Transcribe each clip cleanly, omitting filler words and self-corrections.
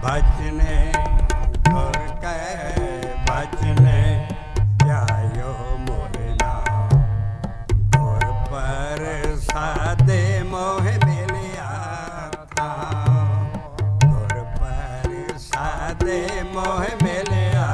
भजने गुर कै भजने ध्यायो मोहि नाम। गुर प्रसादे मोहि मिलिया धाम। गुर प्रसादे मोहि मिलिया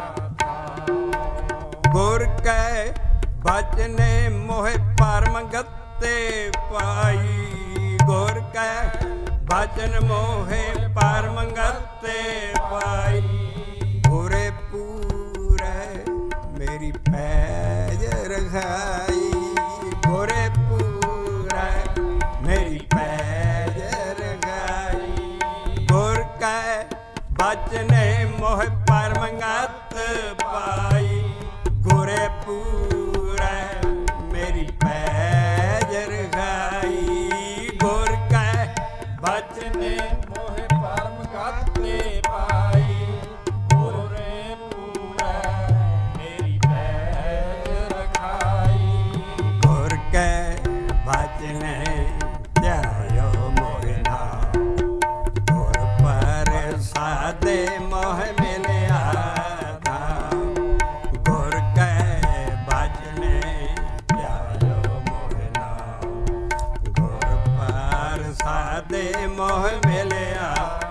गुर कै भजने मोहि परम गति पाई। गुर कै भजन मोहे परम गति पाई। गुरे पूरे मेरी पैज रखाई। गुरे पूरे मेरी पैज रखाई। गुर कै भजने मोहे परम गति पाई। गुरे पूरे मेरी पैज रखाई। गुर कै भजने मोहि परम गति पाई। गुरे पूरे मेरी पैज रखाई। गुर कै भजने ध्यायो मोहि नाम। गुर प्रसादे मोहि मिलिया धाम। गुर कै भजने ध्यायो मोहि नाम। गुर प्रसादे मोह मिलिया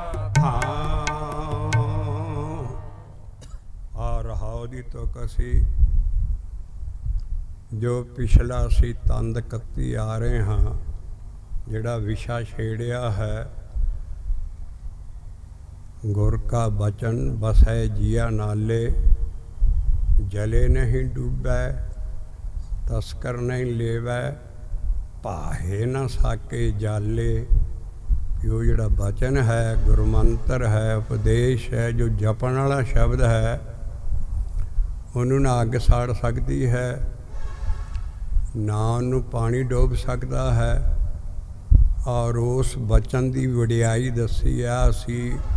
धाम। और रहाओ दी तो कसी जो पिछला सी तंद कत्ती आ रहे हाँ, जिहड़ा विशा छेड़िया है गुर का बचन बसै जिया नाले। जले नहीं डूबै तस्कर नहीं लेवै भाहे न साके जाले। यो जिहड़ा बचन है गुरमंत्र है उपदेश है जो जपण वाला शब्द है उन्होंने ना अग साड़ सकती है ना उन्होंने पानी डोब सकता है। और उस बचन की वडियाई दसी है। असी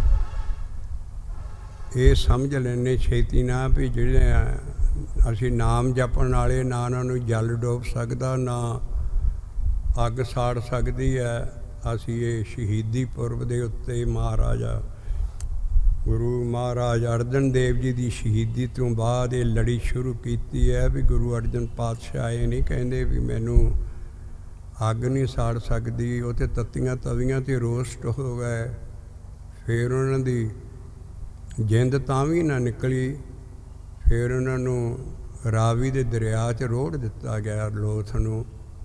ये समझ लेने छेती ना भी जिहड़े असी नाम जपण वाले ना उन्होंने जल डोब सकता ना अग साड़ सकती है। असी ये शहीदी पुरब के उत्ते महाराजा गुरु महाराज अर्जन देव जी की शहीदी तो बाद ये लड़ी शुरू की है भी गुरु अर्जन पातशाह ये नहीं कहते भी मैनू अग नहीं साड़ सकती। वो तो तत्तियां तवियां तो रोस्ट हो गए। फिर उन्होंने जिंद तां भी ना निकली। फिर उन्होंने रावी के दरिया च रोड़ दिता गया लोथ नूं।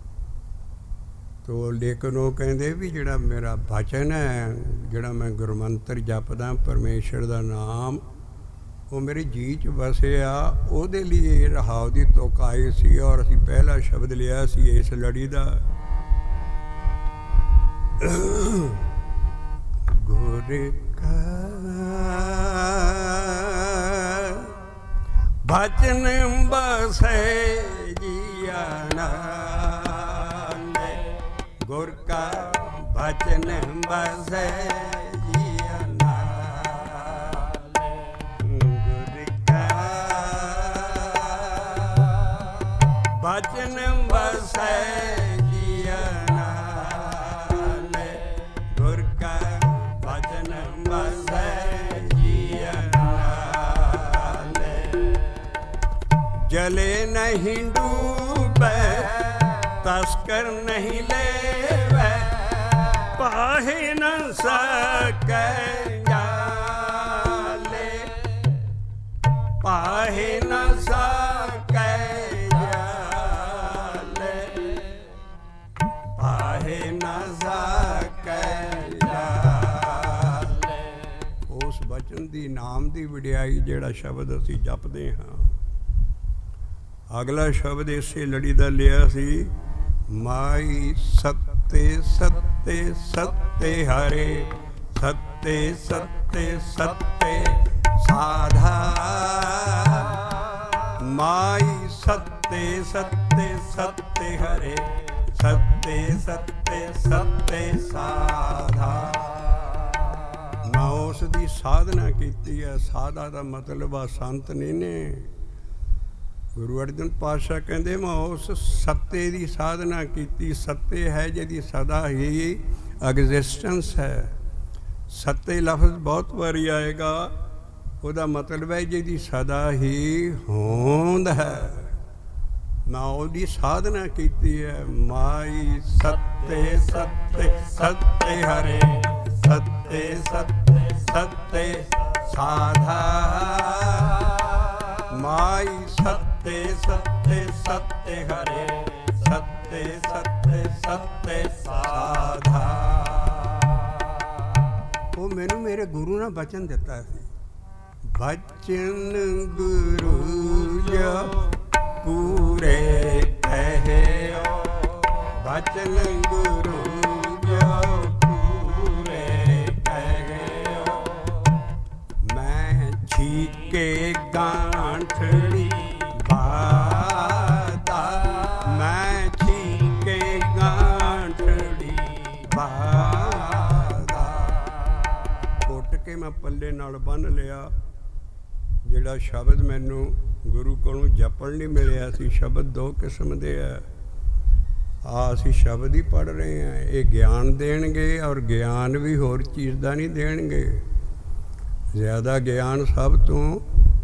तो लेकिन वो कहते भी जिहड़ा मेरा बचन है जिहड़ा मैं गुरमंत्र जपदा परमेश्वर का नाम वो मेरे जी च वसिया उहदे लिए रहाव की तुक आई सी। और असीं पहला शब्द लिया सी इस लड़ी का गुर का भजन बसै जिया नाले। गुर का भजन बसै जिया नाले। गुर का भजन बसै जिया नाले। गुर का भजन बसै जिया नाले। जले नहीं डूबै तस्कर नहीं लेवै पाहे न सकै जाले। पाहे न सकै जाले। पाहे न सकै जाले। उस बचन दी नाम दी वडियाई जिहड़ा शब्द असीं जपदे हां। अगला शब्द इसे लड़ी का लिया सी माई सत्ते सत्ते सत्ते हरे। सत्ते सत्ते सत्ते साधा। माई सत्ते सत्ते सत्ते हरे। सत्ते सत्ते सत्ते साधा। मैं उसकी साधना की है। साधा का मतलब आ संत नहीं ने। गुरु अर्जन पातशाह कहते मैं उस सत्ते की साधना की। सत्ते है जिहदी सदा ही एग्जिस्टेंस है। ਸੱਤੇ ਲਫ਼ਜ਼ ਬਹੁਤ ਵਾਰੀ ਆਏਗਾ, ਉਹਦਾ ਮਤਲਬ ਹੈ ਜਿਹਦੀ ਸਦਾ ਹੀ ਹੋਂਦ ਹੈ। ਮੈਂ ਉਹਦੀ ਸਾਧਨਾ ਕੀਤੀ ਹੈ। ਮਾਈ ਸੱਤੇ ਸੱਤੇ ਸੱਤੇ ਹਰੇ, ਸੱਤੇ ਸੱਤੇ ਸੱਤੇ ਸਾਧਾ। ਮਾਈ ਸੱਤੇ ਸੱਤੇ ਸੱਤੇ ਹਰੇ, ਸੱਤੇ ਸੱਤੇ ਸੱਤੇ ਸਾਧਾ। ਉਹ ਮੈਨੂੰ ਮੇਰੇ ਗੁਰੂ ਨੇ ਬਚਨ ਦਿੱਤਾ ਸੀ, ਬਚਨ ਗੁਰੂ ਜੋ ਪੂਰੇ ਕਹਿਓ, ਬਚਨ ਗੁਰੂ ਜੋ ਪੂਰੇ ਕਹਿਓ। ਮੈਂ ਛੀਕੇ ਗਾਂਠੜੀ ਬਾਦਾ, ਮੈਂ ਛੀਕੇ ਗਾਂਠੜੀ ਬਾਦਾ। ਘੁੱਟ ਕੇ ਮੈਂ ਪੱਲੇ ਨਾਲ ਬੰਨ੍ਹ ਲਿਆ। ਜਿਹੜਾ ਸ਼ਬਦ ਮੈਨੂੰ ਗੁਰੂ ਕੋਲੋਂ ਜਪਣ ਨਹੀਂ ਮਿਲਿਆ ਸੀ, ਸ਼ਬਦ ਦੋ ਕਿਸਮ ਦੇ ਹੈ। ਅਸੀਂ ਸ਼ਬਦ ਹੀ ਪੜ੍ਹ ਰਹੇ ਹਾਂ, ਇਹ ਗਿਆਨ ਦੇਣਗੇ, ਔਰ ਗਿਆਨ ਵੀ ਹੋਰ ਚੀਜ਼ ਦਾ ਨਹੀਂ ਦੇਣਗੇ। ਜ਼ਿਆਦਾ ਗਿਆਨ ਸਭ ਤੋਂ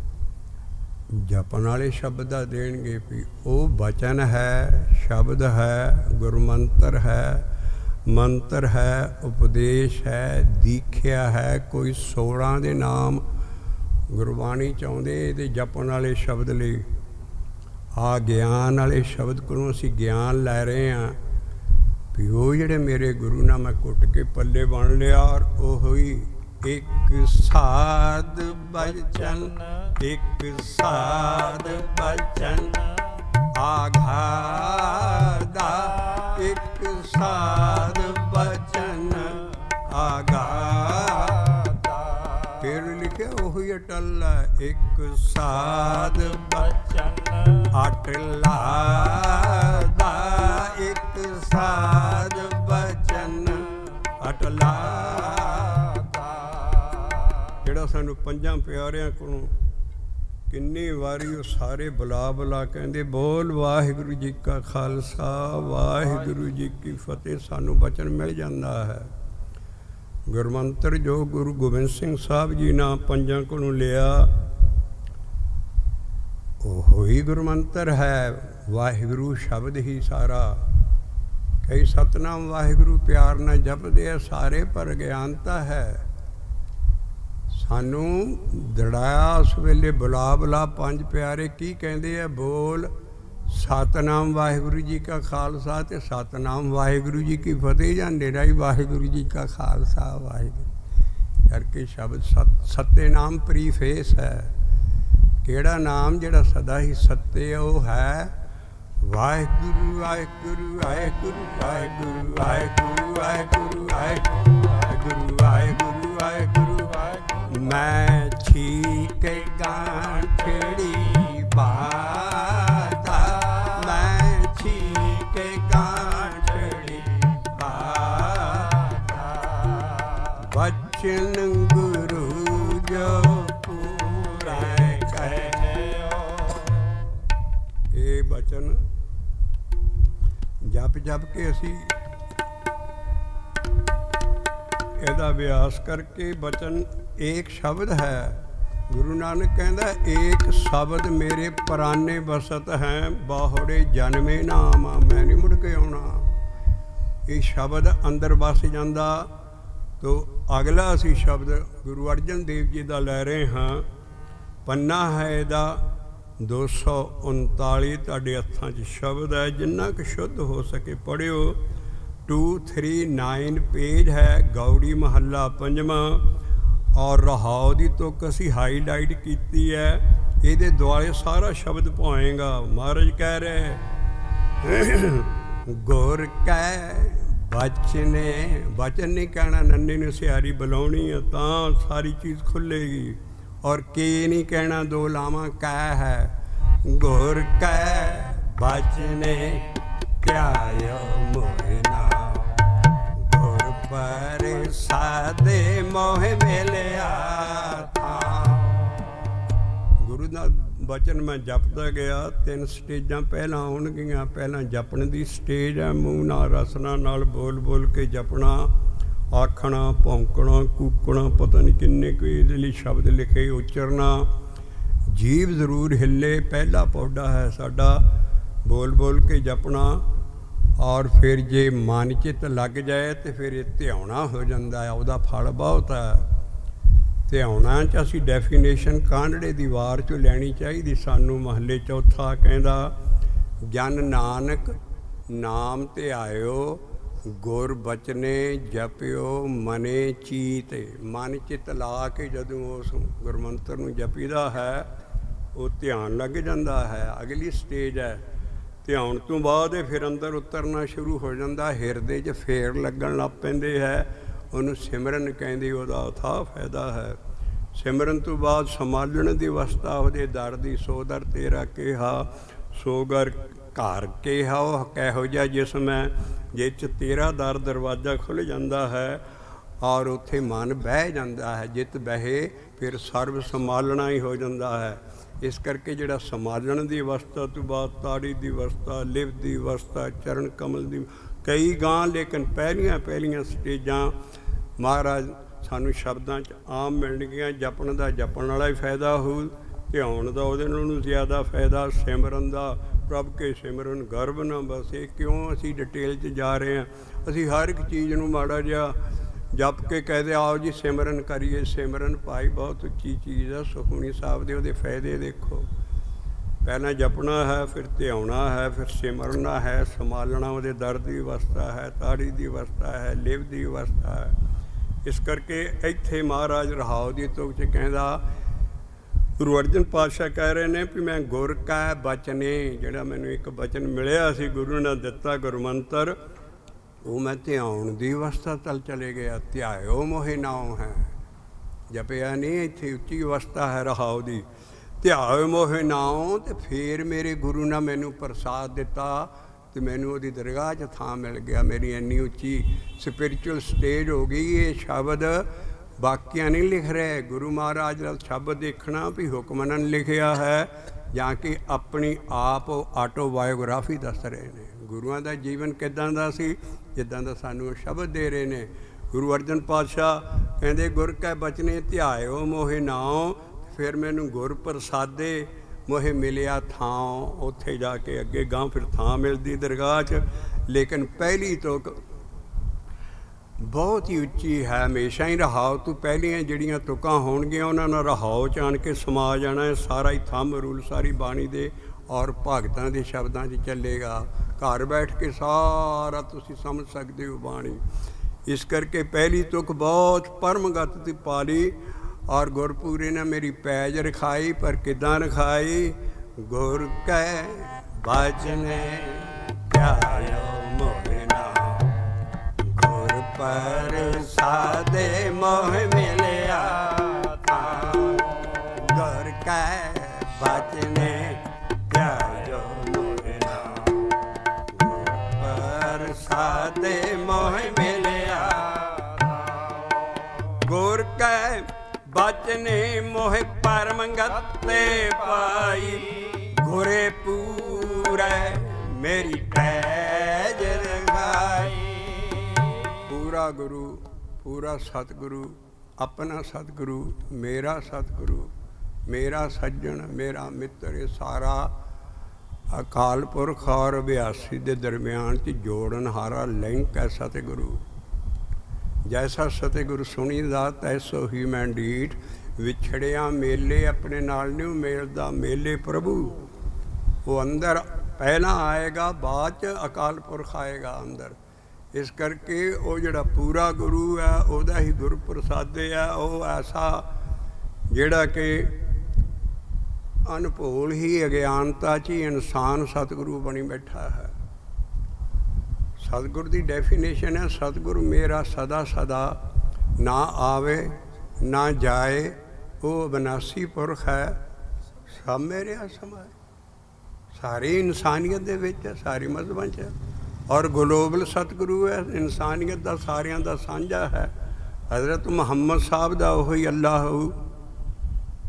ਜਪਣ ਵਾਲੇ ਸ਼ਬਦ ਦਾ ਦੇਣਗੇ। ਵੀ ਉਹ ਬਚਨ ਹੈ, ਸ਼ਬਦ ਹੈ, ਗੁਰਮੰਤਰ ਹੈ, ਮੰਤਰ ਹੈ, ਉਪਦੇਸ਼ ਹੈ, ਦੀਖਿਆ ਹੈ। ਕੋਈ 16 ਦੇ ਨਾਮ ਗੁਰਬਾਣੀ ਚਾਹੁੰਦੇ ਇਹਦੇ ਜਪਣ ਵਾਲੇ ਸ਼ਬਦ ਲਈ। ਆ ਗਿਆਨ ਵਾਲੇ ਸ਼ਬਦ ਕੋਲੋਂ ਅਸੀਂ ਗਿਆਨ ਲੈ ਰਹੇ ਹਾਂ। ਵੀ ਉਹ ਜਿਹੜੇ ਮੇਰੇ ਗੁਰੂ ਨਾਲ ਮੈਂ ਕੁੱਟ ਕੇ ਪੱਲੇ ਬਣ ਲਿਆ, ਔਰ ਉਹ ਹੀ ਇੱਕ ਸਾਧ ਬਚਨ, ਇੱਕ ਸਾਧ ਬਚਨ ਆਘਾਰ ਦਾ, ਇੱਕ ਸਾਧ ਬਚਨ ਆਘਾਰ ਦਾ। ਫਿਰ ਲਿਖਿਆ ਉਹੀ ਅਟਲ ਹੈ, ਇੱਕ ਸਾਧ ਬਚਨ ਅਟਲਾ ਦਾ, ਇੱਕ ਸਾਧ ਬਚਨ ਅਟਲਾ ਦਾ। ਜਿਹੜਾ ਸਾਨੂੰ ਪੰਜਾਂ ਪਿਆਰਿਆਂ ਕੋਲੋਂ ਕਿੰਨੀ ਵਾਰੀ ਉਹ ਸਾਰੇ ਬੁਲਾ ਬੁਲਾ ਕਹਿੰਦੇ, ਬੋਲ ਵਾਹਿਗੁਰੂ ਜੀ ਕਾ ਖਾਲਸਾ ਵਾਹਿਗੁਰੂ ਜੀ ਕੀ ਫਤਿਹ। ਸਾਨੂੰ ਬਚਨ ਮਿਲ ਜਾਂਦਾ ਹੈ। ਗੁਰਮੰਤਰ ਜੋ ਗੁਰੂ ਗੋਬਿੰਦ ਸਿੰਘ ਸਾਹਿਬ ਜੀ ਨੇ ਪੰਜਾਂ ਕੋਲੋਂ ਲਿਆ, ਉਹ ਹੀ ਗੁਰਮੰਤਰ ਹੈ। ਵਾਹਿਗੁਰੂ ਸ਼ਬਦ ਹੀ ਸਾਰਾ। ਕਈ ਸਤਨਾਮ ਵਾਹਿਗੁਰੂ ਪਿਆਰ ਨਾਲ ਜਪਦੇ ਆ ਸਾਰੇ, ਪਰ ਗਿਆਨਤਾ ਹੈ। ਸਾਨੂੰ ਦੜਾਇਆ ਉਸ ਵੇਲੇ ਬੁਲਾ ਬੁਲਾ ਪੰਜ ਪਿਆਰੇ ਕੀ ਕਹਿੰਦੇ ਆ, ਬੋਲ ਸਤਨਾਮ ਵਾਹਿਗੁਰੂ ਜੀ ਕਾ ਖਾਲਸਾ ਤੇ ਸਤਨਾਮ ਵਾਹਿਗੁਰੂ ਜੀ ਕੀ ਫਤਿਹ, ਜਾਂ ਨਿਰਾ ਹੀ ਵਾਹਿਗੁਰੂ ਜੀ ਕਾ ਖਾਲਸਾ ਵਾਹਿਗੁਰੂ ਕਰਕੇ ਸ਼ਬਦ ਸੱਤੇ ਨਾਮ ਪ੍ਰੀਫੇਸ ਹੈ। ਕਿਹੜਾ ਨਾਮ? ਜਿਹੜਾ ਸਦਾ ਹੀ ਸੱਤੇ, ਉਹ ਹੈ ਵਾਹਿਗੁਰੂ ਵਾਹਿਗੁਰੂ ਵਾਹਿਗੁਰੂ ਵਾਹਿਗੁਰੂ ਵਾਹਿਗੁਰੂ ਵਾਹਿਗੁਰੂ ਵਾਹਿਗੁਰੂ ਵਾਹਿਗੁਰੂ ਵਾਹਿਗੁਰੂ। ਮੈਂ ਛੀਕੇ ਗਾਂਠੜੀ ਬਾਦਾ, ਮੈਂ ਛੀਕੇ ਗਾਂਠੜੀ ਬਾਦਾ। ਬਚਨ ਗੁਰੂ ਜੋ ਪੂਰਾ ਕਹਿਓ। ਇਹ ਬਚਨ ਜਪ ਜਪ ਕੇ ਅਸੀਂ ਇਹਦਾ ਅਭਿਆਸ ਕਰਕੇ ਬਚਨ ਏਕ ਸ਼ਬਦ ਹੈ। ਗੁਰੂ ਨਾਨਕ ਕਹਿੰਦਾ, ਏਕ ਸ਼ਬਦ ਮੇਰੇ ਪ੍ਰਾਨੇ ਬਸਤ ਹੈ, ਬਾਹੜੇ ਜਨਮੇ ਨਾਮ। ਮੈਂ ਨਹੀਂ ਮੁੜ ਕੇ ਆਉਣਾ। ਇਹ ਸ਼ਬਦ ਅੰਦਰ ਵਸ ਜਾਂਦਾ। ਤੋ ਅਗਲਾ ਅਸੀਂ ਸ਼ਬਦ ਗੁਰੂ ਅਰਜਨ ਦੇਵ ਜੀ ਦਾ ਲੈ ਰਹੇ ਹਾਂ। ਪੰਨਾ ਹੈ ਇਹਦਾ 239 ਤੁਹਾਡੇ ਹੱਥਾਂ 'ਚ ਸ਼ਬਦ ਹੈ। ਜਿੰਨਾ ਕੁ ਸ਼ੁੱਧ ਹੋ ਸਕੇ ਪੜ੍ਹਿਓ। 239 ਪੇਜ ਹੈ। ਗੌੜੀ ਮਹੱਲਾ ਪੰਜਵਾਂ। ਔਰ ਰਹਾਉ ਦੀ ਤੁਕ ਅਸੀਂ ਹਾਈਲਾਈਟ ਕੀਤੀ ਹੈ। ਇਹਦੇ ਦੁਆਲੇ ਸਾਰਾ ਸ਼ਬਦ ਪਾਏਗਾ। ਮਹਾਰਾਜ ਕਹਿ ਰਹੇ, ਗੁਰ ਕੈ ਬਚਨੇ। ਬਚਨ ਨਹੀਂ ਕਹਿਣਾ, ਨੰਨੇ ਨੂੰ ਸਿਆਰੀ ਬੁਲਾਉਣੀ ਆ ਤਾਂ ਸਾਰੀ ਚੀਜ਼ ਖੁੱਲੇਗੀ। ਔਰ ਕੇ ਨਹੀਂ ਕਹਿਣਾ, ਦੋ ਲਾਵਾਂ ਕੈ ਹੈ। ਗੁਰ ਕੈ ਬਚਨੇ ਧਿਆਇਓ ਮੋਹਿ ਨਾਮ, ਗੁਰ ਪਰ ਸਾਦੇ ਮੋਹਿ ਮਿਲਿਆ ਥਾਂ। ਗੁਰੂ ਦਾ ਬਚਨ ਮੈਂ ਜਪਦਾ ਗਿਆ। 3 ਸਟੇਜਾਂ ਪਹਿਲਾਂ ਆਉਣਗੀਆਂ। ਪਹਿਲਾਂ ਜਪਣ ਦੀ ਸਟੇਜ ਹੈ, ਮੂੰਹ ਨਾਲ ਰਸਨਾ ਨਾਲ ਬੋਲ ਬੋਲ ਕੇ ਜਪਣਾ। आखना भौंकना कूकना पता नहीं किन्ने कोई इहदे लई शब्द लिखे, उच्चरना, जीव जरूर हिले, पहला पौधा है साडा बोल बोल के जपना। और फिर जे मन चित लग जाए तो फिर ध्याना हो जाता है, उसका फल बहुत है। ध्याना च असी डेफिनेशन कांडड़े दी वार चों लैनी चाहिए सानू। महले चौथा कहंदा, जन नानक नाम ध्यायो, गुर बचने जपियो, मने चीते। मन चित ला के जदों उस गुरमंत्र नूं जपीदा है वो ध्यान लग जाता है। अगली स्टेज है ध्यान तो बाद फिर अंदर उतरना शुरू हो जाता, हिरदे च फेर लगन लग पैंदे है। उन्होंने सिमरन कहते, वह अथाह फायदा है। सिमरन तो बाद संभालण की अवस्था, वो दर दी सो दर तेरा केहा, सो घर घर केहा। वह कहो जिहा जिसम है जिस तेरा दर दरवाज़ा खुल जाता है और उत्थे मन बह जाता है। जित बहे फिर सर्व संभालना ही हो जाता है। इस करके जिहड़ा संभालण की अवस्था तो बाद ताड़ी की अवस्था, लिव की अवस्था, चरण कमल की, कई गां, लेकिन पहलियां स्टेजां महाराज सानू शब्दां च आम मिलणगीਆਂ। जपण का जपण वाला ही फायदा हो, ध्यान का ਉਹਦੇ ਨਾਲੋਂ ज़्यादा फायदा, सिमरन का प्रभ के सिमरन गर्व न बसे। क्यों असी डिटेल च जा रहे हैं? असी हर एक चीज़ नूं माड़ा जिहा जप के कहते आओ जी सिमरन करिए। सिमरन भाई बहुत उच्ची चीज़ है। सुखमनी साहब दे ਉਹਦੇ फायदे देखो, पहला जपना है, फिर ध्याना है, फिर सिमरना है, संभालना, ਉਹਦੇ दर की अवस्था है, ताड़ी की अवस्था है, लिव की अवस्था है। इस करके इत्थे महाराज रहाओ की तुक च कहंदा, गुरु अर्जन पातशाह कह रहे हैं भी मैं गुर का बचने, जिहड़ा मैनूं एक बचन मिलिया सी गुरु ने दिता गुरमंत्र, वो मैं ध्यान की अवस्था तल चले गया। ध्यायो मोहे नाम है, जपिया नहीं, इत्थे उच्ची अवस्था है रहाओ दी। ध्यायो मोहे नाम, तो फिर मेरे गुरु ने मैनूं प्रसाद दिता तो मैनूं उहदी दरगाह च थां मिल गया। मेरी इन्नी उच्ची स्पिरिचुअल स्टेज हो गई। ये शब्द बाकियां नहीं लिख रहे, गुरु महाराज का शब्द देखना भी हुक्मनन लिखिया है ਜਾਂ कि अपनी आप आटोबायोग्राफी दस रहे हैं। गुरुआं का जीवन किदां दा सी, जिद्दां दा सानू शब्द दे रहे हैं। गुरु अर्जन पातशाह कहते गुर कै बचने ध्यायो मोहे नाम, फिर मैनू गुर प्रसादे मोहे मिलिया थां। उत्थे जाके अगे गां फिर थां मिलती दरगाह च। लेकिन पहली तो बहुत ही उच्ची है, हमेशा ही रहाओ तो पहलियां जिहड़ियां तुकां होणगियां उन्हां नाल रहाओ च आण के समा जाना है। सारा ही थंब रूल सारी बाणी दे और भगतां दे शब्दां 'च चलेगा। घर बैठ के सारा तुसीं समझ सकते हो बाणी। इस करके पहली तुक बहुत परमगत ती पाली और गुरपुरी ने मेरी पैज रखाई। पर किदां रखाई? गुर कै बचने ध्यायो मोहे नाम, गुर प्रसादे मोह मिलिया थां। गुर कै बचने ध्यायो मोहे नाम, गुर प्रसादे मोह मिलिया थां। गुर कै बचने मोह परमगते पाई, गुरे पूरे मेरी पैज रखाई। पूरा गुरु, पूरा सतगुरु, अपना सतगुरु, मेरा सतगुरु, मेरा सज्जन, मेरा मित्र, ये सारा अकाल पुरख और अभ्यासी के दरम्यान च जोड़न हारा लिंक है सतगुरु। जैसा सतगुरु सुनीदा तैसो ही मैं डीठ, विछड़िया मेले अपने नाल नहीं मेलदा, मेले प्रभु। वो अंदर पहला आएगा, बाद च अकाल पुरख आएगा अंदर। इस करके वो जिहड़ा पूरा गुरु है वह ही गुरु प्रसादे है। वो ऐसा जिहड़ा कि अनभोल ही अज्ञानता च ही इंसान सतगुरु बनी बैठा है। सतगुरु की डेफिनेशन है, सतगुरु मेरा सदा सदा ना आवे ना जाए, वो अविनाशी पुरख है, सब मेरे समाए। सारी इंसानियत दे विच, सारी मजहबां च, और ग्लोबल सतगुरु है, इंसानियत का सारियां दा सांझा है। हज़रत मुहम्मद साहब का वही अल्लाह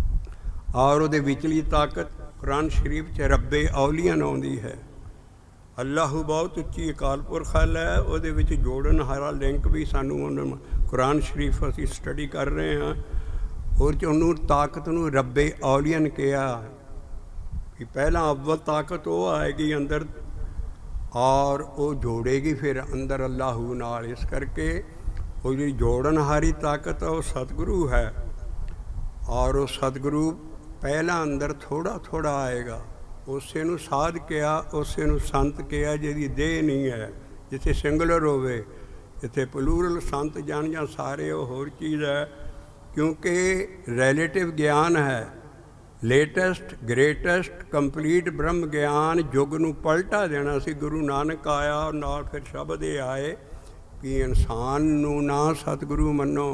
और वो विचली ताकत कुरान शरीफ च रब्बे औलियन आउंदी है। ਅੱਲਾਹੂ ਬਹੁਤ ਉੱਚੀ ਅਕਾਲ ਪੁਰਖ ਹੈ। ਉਹਦੇ ਵਿੱਚ ਜੋੜਨ ਹਾਰਾ ਲਿੰਕ ਵੀ ਸਾਨੂੰ ਉਹਨਾਂ ਕੁਰਾਨ ਸ਼ਰੀਫ ਅਸੀਂ ਸਟੱਡੀ ਕਰ ਰਹੇ ਹਾਂ। ਹੋਰ 'ਚ ਉਹਨੂੰ ਤਾਕਤ ਨੂੰ ਰੱਬੇ ਔਲੀਅਨ ਕਿਹਾ ਕਿ ਪਹਿਲਾਂ ਅਵਲ ਤਾਕਤ ਉਹ ਆਏਗੀ ਅੰਦਰ ਔਰ ਉਹ ਜੋੜੇਗੀ ਫਿਰ ਅੰਦਰ ਅੱਲਾਹੂ ਨਾਲ। ਇਸ ਕਰਕੇ ਉਹ ਜਿਹੜੀ ਜੋੜਨ ਹਾਰੀ ਤਾਕਤ ਉਹ ਸਤਿਗੁਰੂ ਹੈ। ਔਰ ਉਹ ਸਤਿਗੁਰੂ ਪਹਿਲਾਂ ਅੰਦਰ ਥੋੜ੍ਹਾ ਥੋੜ੍ਹਾ ਆਏਗਾ। ਉਸੇ ਨੂੰ ਸਾਧ ਕਿਹਾ, ਉਸੇ ਨੂੰ ਸੰਤ ਕਿਹਾ ਜਿਹਦੀ ਦੇਹ ਨਹੀਂ ਹੈ। ਜਿੱਥੇ ਸਿੰਗੂਲਰ ਹੋਵੇ, ਜਿੱਥੇ ਪਲੂਰਲ ਸੰਤ ਜਨ ਜਾਂ ਸਾਰੇ, ਉਹ ਹੋਰ ਚੀਜ਼ ਹੈ। ਕਿਉਂਕਿ ਰਿਲੇਟਿਵ ਗਿਆਨ ਹੈ। ਲੇਟੈਸਟ ਗ੍ਰੇਟੈਸਟ ਕੰਪਲੀਟ ਬ੍ਰਹਮ ਗਿਆਨ ਯੁੱਗ ਨੂੰ ਪਲਟਾ ਦੇਣਾ ਸੀ। ਗੁਰੂ ਨਾਨਕ ਆਇਆ ਨਾਲ ਫਿਰ ਸ਼ਬਦ ਇਹ ਆਏ ਕਿ ਇਨਸਾਨ ਨੂੰ ਨਾ ਸਤਿਗੁਰੂ ਮੰਨੋ।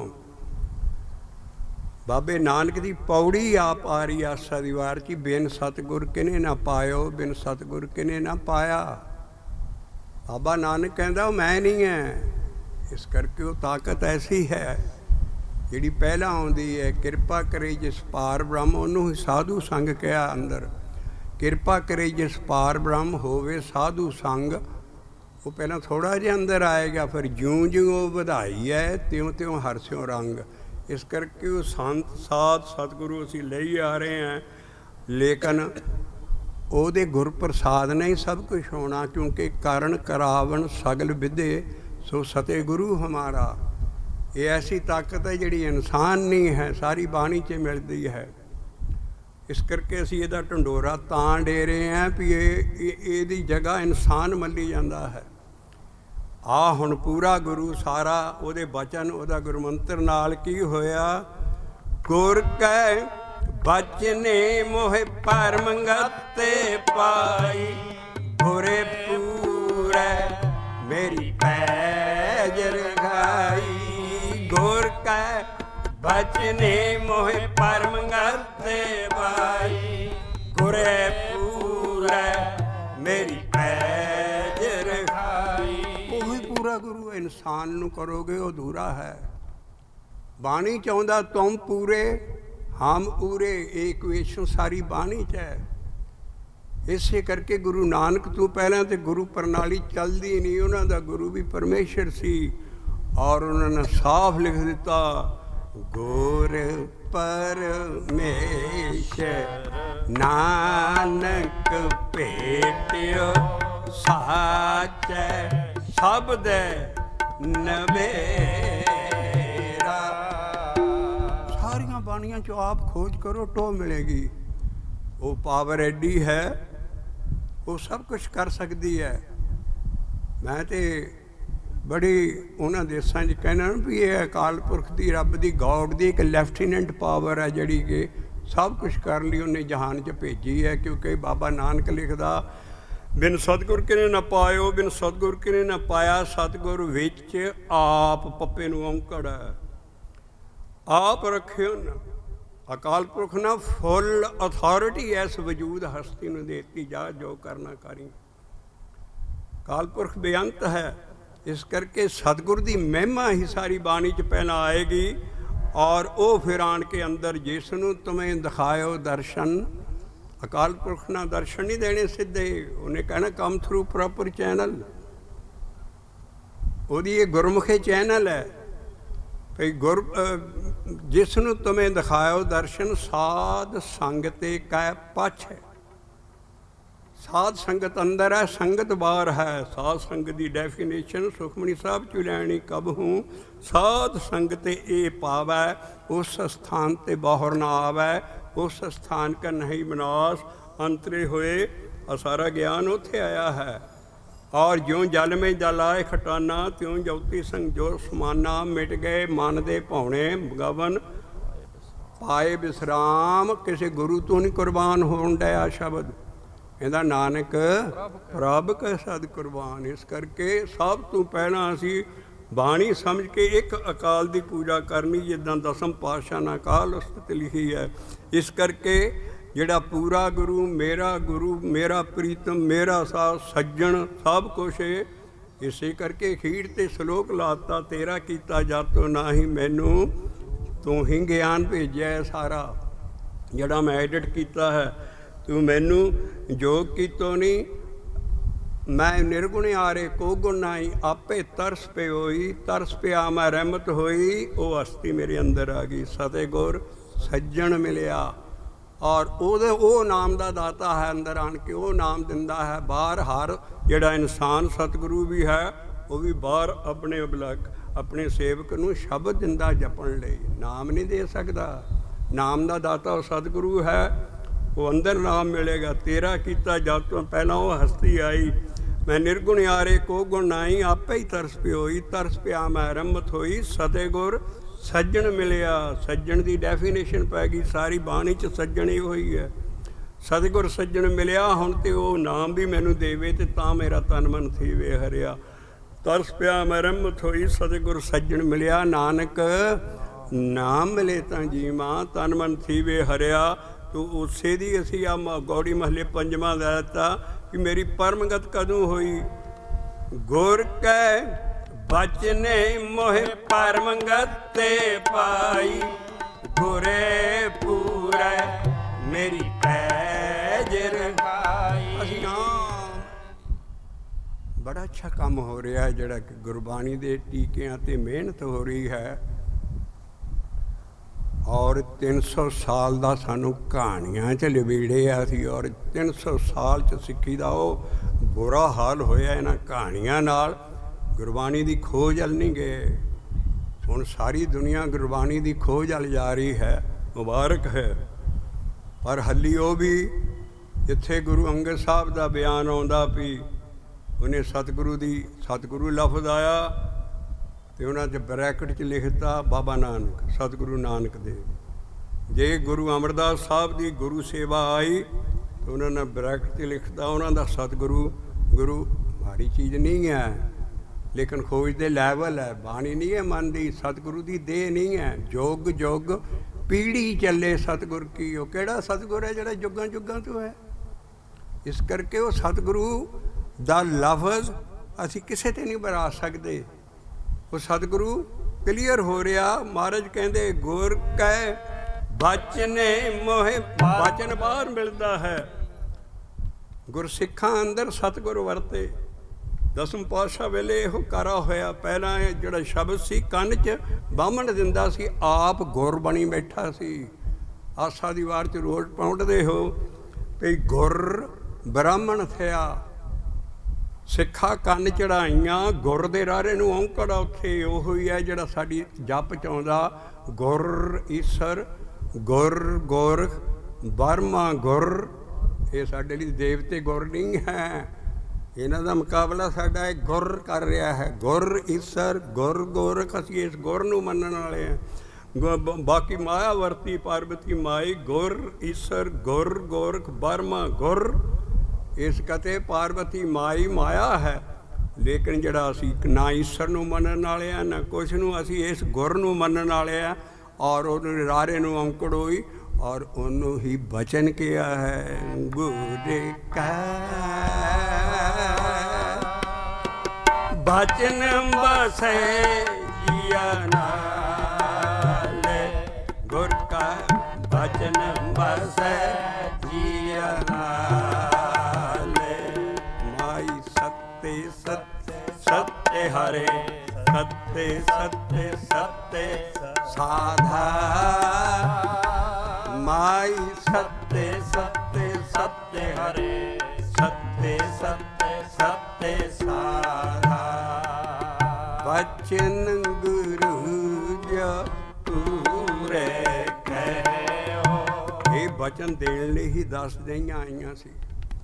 ਬਾਬੇ ਨਾਨਕ ਦੀ ਪੌੜੀ ਆਪ ਆ ਰਹੀ ਆਸਾ ਦੀ ਵਾਰ 'ਚ, ਬਿਨ ਸਤਿਗੁਰ ਕਿਨੇ ਨਾ ਪਾਇਓ, ਬਿਨ ਸਤਿਗੁਰ ਕਿਨੇ ਨਾ ਪਾਇਆ। ਬਾਬਾ ਨਾਨਕ ਕਹਿੰਦਾ ਉਹ ਮੈਂ ਨਹੀਂ ਹੈ। ਇਸ ਕਰਕੇ ਉਹ ਤਾਕਤ ਐਸੀ ਹੈ ਜਿਹੜੀ ਪਹਿਲਾਂ ਆਉਂਦੀ ਹੈ। ਕਿਰਪਾ ਕਰੇ ਜਿਸ ਪਾਰ ਬ੍ਰਹਮ, ਉਹਨੂੰ ਹੀ ਸਾਧੂ ਸੰਗ ਕਿਹਾ ਅੰਦਰ। ਕਿਰਪਾ ਕਰੇ ਜਿਸ ਪਾਰ ਬ੍ਰਹਮ ਹੋਵੇ ਸਾਧੂ ਸੰਗ। ਉਹ ਪਹਿਲਾਂ ਥੋੜ੍ਹਾ ਜਿਹਾ ਅੰਦਰ ਆਏਗਾ, ਫਿਰ ਜਿਉਂ ਜਿਉਂ ਉਹ ਵਧਾਈ ਹੈ ਤਿਉਂ ਤਿਉਂ ਹਰਸਿਓ ਰੰਗ। ਇਸ ਕਰਕੇ ਉਹ ਸੰਤ ਸਾਧ ਸਤਿਗੁਰੂ ਅਸੀਂ ਲਈ ਆ ਰਹੇ ਹਾਂ। ਲੇਕਿਨ ਉਹਦੇ ਗੁਰਪ੍ਰਸਾਦ ਨੇ ਹੀ ਸਭ ਕੁਛ ਹੋਣਾ। ਕਿਉਂਕਿ ਕਾਰਨ ਕਰਾਵਣ ਸਗਲ ਵਿਦੇ ਸੋ ਸਤੇ ਗੁਰੂ ਹਮਾਰਾ। ਇਹ ਐਸੀ ਤਾਕਤ ਹੈ ਜਿਹੜੀ ਇਨਸਾਨ ਨਹੀਂ ਹੈ, ਸਾਰੀ ਬਾਣੀ 'ਚ ਮਿਲਦੀ ਹੈ। ਇਸ ਕਰਕੇ ਅਸੀਂ ਇਹਦਾ ਢੰਡੋਰਾ ਤਾਂ ਡੇ ਰਹੇ ਹਾਂ ਵੀ ਇਹਦੀ ਜਗ੍ਹਾ ਇਨਸਾਨ ਮੱਲੀ ਜਾਂਦਾ ਹੈ। ਆਹ ਹੁਣ ਪੂਰਾ ਗੁਰੂ ਸਾਰਾ ਉਹਦੇ ਬਚਨ, ਉਹਦਾ ਗੁਰਮੰਤਰ ਨਾਲ ਕੀ ਹੋਇਆ? ਗੁਰ ਕੈ ਬਚਨੇ ਮੋਹਿ ਪਰਮੰਗਤੇ ਪਾਈ, ਗੁਰੇ ਪੂਰੈ ਮੇਰੀ ਪੈਜ ਰਖਾਈ। ਗੁਰ ਕੈ ਬਚਨੇ ਮੋਹਿ ਪਰਮੰਗਤੇ ਪਾਈ, ਗੁਰੇ ਪੂਰੈ ਮੇਰੀ ਪੈਜ ਰਖਾਈ। ਉਹੀ ਪੂਰਾ ਗੁਰੂ ਇਨਸਾਨ ਨੂੰ ਕਰੋਗੇ ਉਹ ਅਧੂਰਾ ਹੈ। ਬਾਣੀ ਚਾਹੁੰਦਾ ਤੁਮ ਪੂਰੇ ਹਮ ਪੂਰੇ, ਇਹ ਇਕੁਏਸ਼ਨ ਸਾਰੀ ਬਾਣੀ 'ਚ ਹੈ। ਇਸੇ ਕਰਕੇ ਗੁਰੂ ਨਾਨਕ ਤੋਂ ਪਹਿਲਾਂ ਤੇ ਗੁਰੂ ਪ੍ਰਣਾਲੀ ਚੱਲਦੀ ਨਹੀਂ। ਉਹਨਾਂ ਦਾ ਗੁਰੂ ਵੀ ਪਰਮੇਸ਼ਰ ਸੀ ਔਰ ਉਹਨਾਂ ਨੇ ਸਾਫ਼ ਲਿਖ ਦਿੱਤਾ, ਗੁਰ ਪਰਮੇਸ਼ਰ ਨਾਨਕ ਭੇਟਿਓ ਸਾਚੈ ਸ਼ਬਦ ਨਵੇਰਾ। ਸਾਰੀਆਂ ਬਾਣੀਆਂ 'ਚੋਂ ਆਪ ਖੋਜ ਕਰੋ, ਟੋ ਮਿਲੇਗੀ। ਉਹ ਪਾਵਰ ਐਡੀ ਹੈ, ਉਹ ਸਭ ਕੁਛ ਕਰ ਸਕਦੀ ਹੈ। ਮੈਂ ਤੇ ਬੜੀ ਉਹਨਾਂ ਦੇਸਾਂ 'ਚ ਕਹਿਣਾ ਵੀ ਇਹ ਅਕਾਲ ਪੁਰਖ ਦੀ, ਰੱਬ ਦੀ, ਗੌਡ ਦੀ ਇੱਕ ਲੈਫਟੀਨੈਂਟ ਪਾਵਰ ਹੈ ਜਿਹੜੀ ਕਿ ਸਭ ਕੁਛ ਕਰਨ ਲਈ ਉਹਨੇ ਜਹਾਨ 'ਚ ਭੇਜੀ ਹੈ। ਕਿਉਂਕਿ ਬਾਬਾ ਨਾਨਕ ਲਿਖਦਾ, ਬਿਨ ਸਤਿਗੁਰ ਕਿਨੇ ਨਾ ਪਾਇਓ, ਬਿਨ ਸਤਿਗੁਰ ਕਿਨੇ ਨਾ ਪਾਇਆ। ਸਤਿਗੁਰ ਵਿੱਚ ਆਪ ਪੱਪੇ ਨੂੰ ਔਂਕੜ ਹੈ, ਆਪ ਰੱਖਿਓ ਨਾ। ਅਕਾਲ ਪੁਰਖ ਨਾ ਫੁੱਲ ਅਥਾਰਟੀ ਇਸ ਵਜੂਦ ਹਸਤੀ ਨੂੰ ਦੇ ਦਿੱਤੀ, ਜਾ ਜੋ ਕਰਨਾ ਕਰੀ। ਅਕਾਲ ਪੁਰਖ ਬੇਅੰਤ ਹੈ। ਇਸ ਕਰਕੇ ਸਤਿਗੁਰ ਦੀ ਮਹਿਮਾ ਹੀ ਸਾਰੀ ਬਾਣੀ 'ਚ ਪਹਿਲਾਂ ਆਏਗੀ ਔਰ ਉਹ ਫਿਰ ਆਣ ਕੇ ਅੰਦਰ ਜਿਸ ਨੂੰ ਤੁਮੇ ਦਿਖਾਇਓ ਦਰਸ਼ਨ। ਅਕਾਲ ਪੁਰਖ ਨਾਲ ਦਰਸ਼ਨ ਨਹੀਂ ਦੇਣੇ ਸਿੱਧੇ, ਉਹਨੇ ਕਹਿਣਾ ਕਮ ਥਰੂ ਪ੍ਰੋਪਰ ਚੈਨਲ। ਉਹਦੀ ਇਹ ਗੁਰਮੁਖੀ ਚੈਨਲ ਹੈ ਭਈ ਜਿਸ ਨੂੰ ਤੁਮੇ ਦਿਖਾਇਓ ਦਰਸ਼ਨ, ਸਾਧ ਸੰਗਤੇ ਕੈ ਪਛ ਹੈ। ਸਾਧ ਸੰਗਤ ਅੰਦਰ ਹੈ, ਸੰਗਤ ਬਾਹਰ ਹੈ। ਸਾਧ ਸੰਗਤ ਦੀ ਡੈਫੀਨੇਸ਼ਨ ਸੁਖਮਨੀ ਸਾਹਿਬ 'ਚ ਲੈਣੀ, ਕਬਹੂ ਸਾਧ ਸੰਗਤੇ ਇਹ ਪਾਵੈ, ਉਸ ਸਥਾਨ ਤੇ ਬਾਹਰ ਨਾ ਆਵੈ, ਉਸ ਸਥਾਨ ਕਾ ਨਹੀਂ ਵਿਨਾਸ਼। ਅੰਤਰੇ ਹੋਏ ਆ ਸਾਰਾ ਗਿਆਨ ਉੱਥੇ ਆਇਆ ਹੈ। ਔਰ ਜਿਉਂ ਜਲ ਮੇਂ ਜਲ ਆਏ ਖਟਾਨਾ, ਤਿਉਂ ਜੋਤੀ ਸੰਗ ਜੋ ਸਮਾਨਾ। ਮਿਟ ਗਏ ਮਨ ਦੇ ਭਾਉਣੇ ਗਵਨ, ਪਾਏ ਵਿਸਰਾਮ। ਕਿਸੇ ਗੁਰੂ ਤੋਂ ਨਹੀਂ ਕੁਰਬਾਨ ਹੋਣ ਡਿਆ ਸ਼ਬਦ। ਇਹਦਾ ਨਾਨਕ ਪ੍ਰਭ ਕੈ ਸਦ ਕੁਰਬਾਨ। ਇਸ ਕਰਕੇ ਸਭ ਤੋਂ ਪਹਿਲਾਂ ਅਸੀਂ ਬਾਣੀ ਸਮਝ ਕੇ ਇੱਕ ਅਕਾਲ ਦੀ ਪੂਜਾ ਕਰਨੀ, ਜਿੱਦਾਂ ਦਸਮ ਪਾਤਸ਼ਾਹ ਨੇ ਅਕਾਲ ਉਸਤਤ ਲਿਖੀ ਹੈ। ਇਸ ਕਰਕੇ ਜਿਹੜਾ ਪੂਰਾ ਗੁਰੂ, ਮੇਰਾ ਪ੍ਰੀਤਮ, ਮੇਰਾ ਸਾਥ ਸੱਜਣ, ਸਭ ਕੁਛ ਇਸੇ ਕਰਕੇ ਅਖੀਰ 'ਤੇ ਸ਼ਲੋਕ ਲਾਤਾ, ਤੇਰਾ ਕੀਤਾ ਜਾਤੋ ਨਾ ਹੀ ਮੈਨੂੰ, ਤੂੰ ਹੀ ਗਿਆਨ ਭੇਜਿਆ ਸਾਰਾ ਜਿਹੜਾ ਮੈਂ ਐਡਿਟ ਕੀਤਾ ਹੈ। ਤੂੰ ਮੈਨੂੰ ਜੋਗ ਕੀਤੋ ਨਹੀਂ, मैं निर्गुण आरे को गुण नाई, आपे तरस पे होई, तरस पे आ मैं रहमत होई, वो हस्ती मेरे अंदर आ गई। सतगुर सज्जन मिलिया, और वो नाम का दाता है, अंदर आन के वो नाम दिंदा है। बाहर हर जिहड़ा इंसान सतगुरु भी है, वो भी बाहर अपने अपने सेवक नूं शब्द दिंदा जपण लई, नाम नहीं दे सकता। नाम का दाता सतगुरु है, वो अंदर नाम मिलेगा। तेरा किता जब तो पहला वो हस्ती आई, मैं निर्गुण आरे को गुण नाई, आपे ही तरस पे होई, तरस पे आ मैं रहमत होई। सतगुर सज्जन मिलिया, सज्जन की डेफिनेशन पै गई सारी बाणी च, सज्जन ही होई है। सतगुर सज्जन मिलिया, हुण ते वो नाम भी मैनू देवे ते तां मेरा तन मन थीवे हरिया। तरस पिया मैं रहमत होई, सतगुर सज्जन मिलिया, नानक नाम मिले तां जीवां, तन मन थीवे हरिया। तो उसे दी असी आ गौड़ी महले पंजवां दैता कि मेरी परमगत कदों होई। गुर कै बचने मोह परमगत पाई, गुरे पूरे मेरी पैज रखाई। असी बड़ा अच्छा काम हो रहा है जिहड़ा कि गुरबाणी दे टीकियां ते मेहनत हो रही है। और 300 साल का सानू कहानियां च लबेड़िया सी, और 300 साल च सिक्खी का वो बुरा हाल होया इन्हां कहानियां नाल। गुरबाणी की खोज अल नहीं गए, हुण सारी दुनिया गुरबाणी की खोज अल जा रही है, मुबारक है। पर हली वो भी जिथे गुरु अंगद साहब का बयान आउंदा भी उन्हें सतगुरु लफ्ज़ आया तो उन्होंने ब्रैकेट च लिखता बाबा नानक, सतगुरु नानक देव। जे गुरु अमरदास साहब की गुरु सेवा आई तो उन्होंने ब्रैकेट च लिखता उन्होंने सतगुरु। गुरु माड़ी चीज़ नहीं है, लेकिन खोज दे लैवल है। बाणी नहीं है मनदी, सतगुरु की देह नहीं है। जुग जुग पीढ़ी चले सतगुर की, वो केड़ा सतगुर है जिहड़ा जुगां जुगां तो है। इस करके वो सतगुरु दा लफ्ज़ असी किसे ते नहीं बरा सकते। वो सतगुरु क्लीयर हो रहा। महाराज कहते गुर कै बचने मोहे, बचन बाहर मिलता है, गुरसिखा अंदर सतगुर वरते। दसम पातशाह वेले इहो करा होया। पहला जिहड़ा शब्द सी कंन च बामण दिंदा सी, आप गुर बनी बैठा सी। आसा दी वार च रोज पौंडदे हो भी गुर ब्राह्मण थिया। सिखा कंन चढ़ाइयां, गुर दे रारे नूं औंकड़ औखे। ओहो ही है जिहड़ा साडी जप च आउंदा, गुर ईसर, गुर गोरख, बर्मा गुर। ये साडे लई देवते गुर नहीं है, इन्हां दा मुकाबला साडा एक गुर कर रहा है। गुर ईसर, गुर गोरख, असीं इस गुर नूं मनण वाले हैं। बाकी माया वरती पार्वती माई, गुर ईसर, गुर गोरख, बर्मा गुर। इस कते पार्वती माई माया है, लेकिन जिहड़ा असी ना ईसर नूं मनण वाले आ ना कुछ नूं, असी इस गुर नूं मनण वाले आ। और उन्होंने रारे नूं औंकड़ होई और उन्होंने ही बचन किया है, गुर का बचन बसे जिया नाल, गुर का बचन बसे जिया नाल। माई सत्य सत्य सत्य हरे, सत्य सत्य सत्य साधा। माई सत्य सत्य सत्य हरे, सत्य सत्य सत्य साधा। बचन गुरु जो पूरे कहो। ये बचन देने लिए ही 10 दिहां आईयां सी।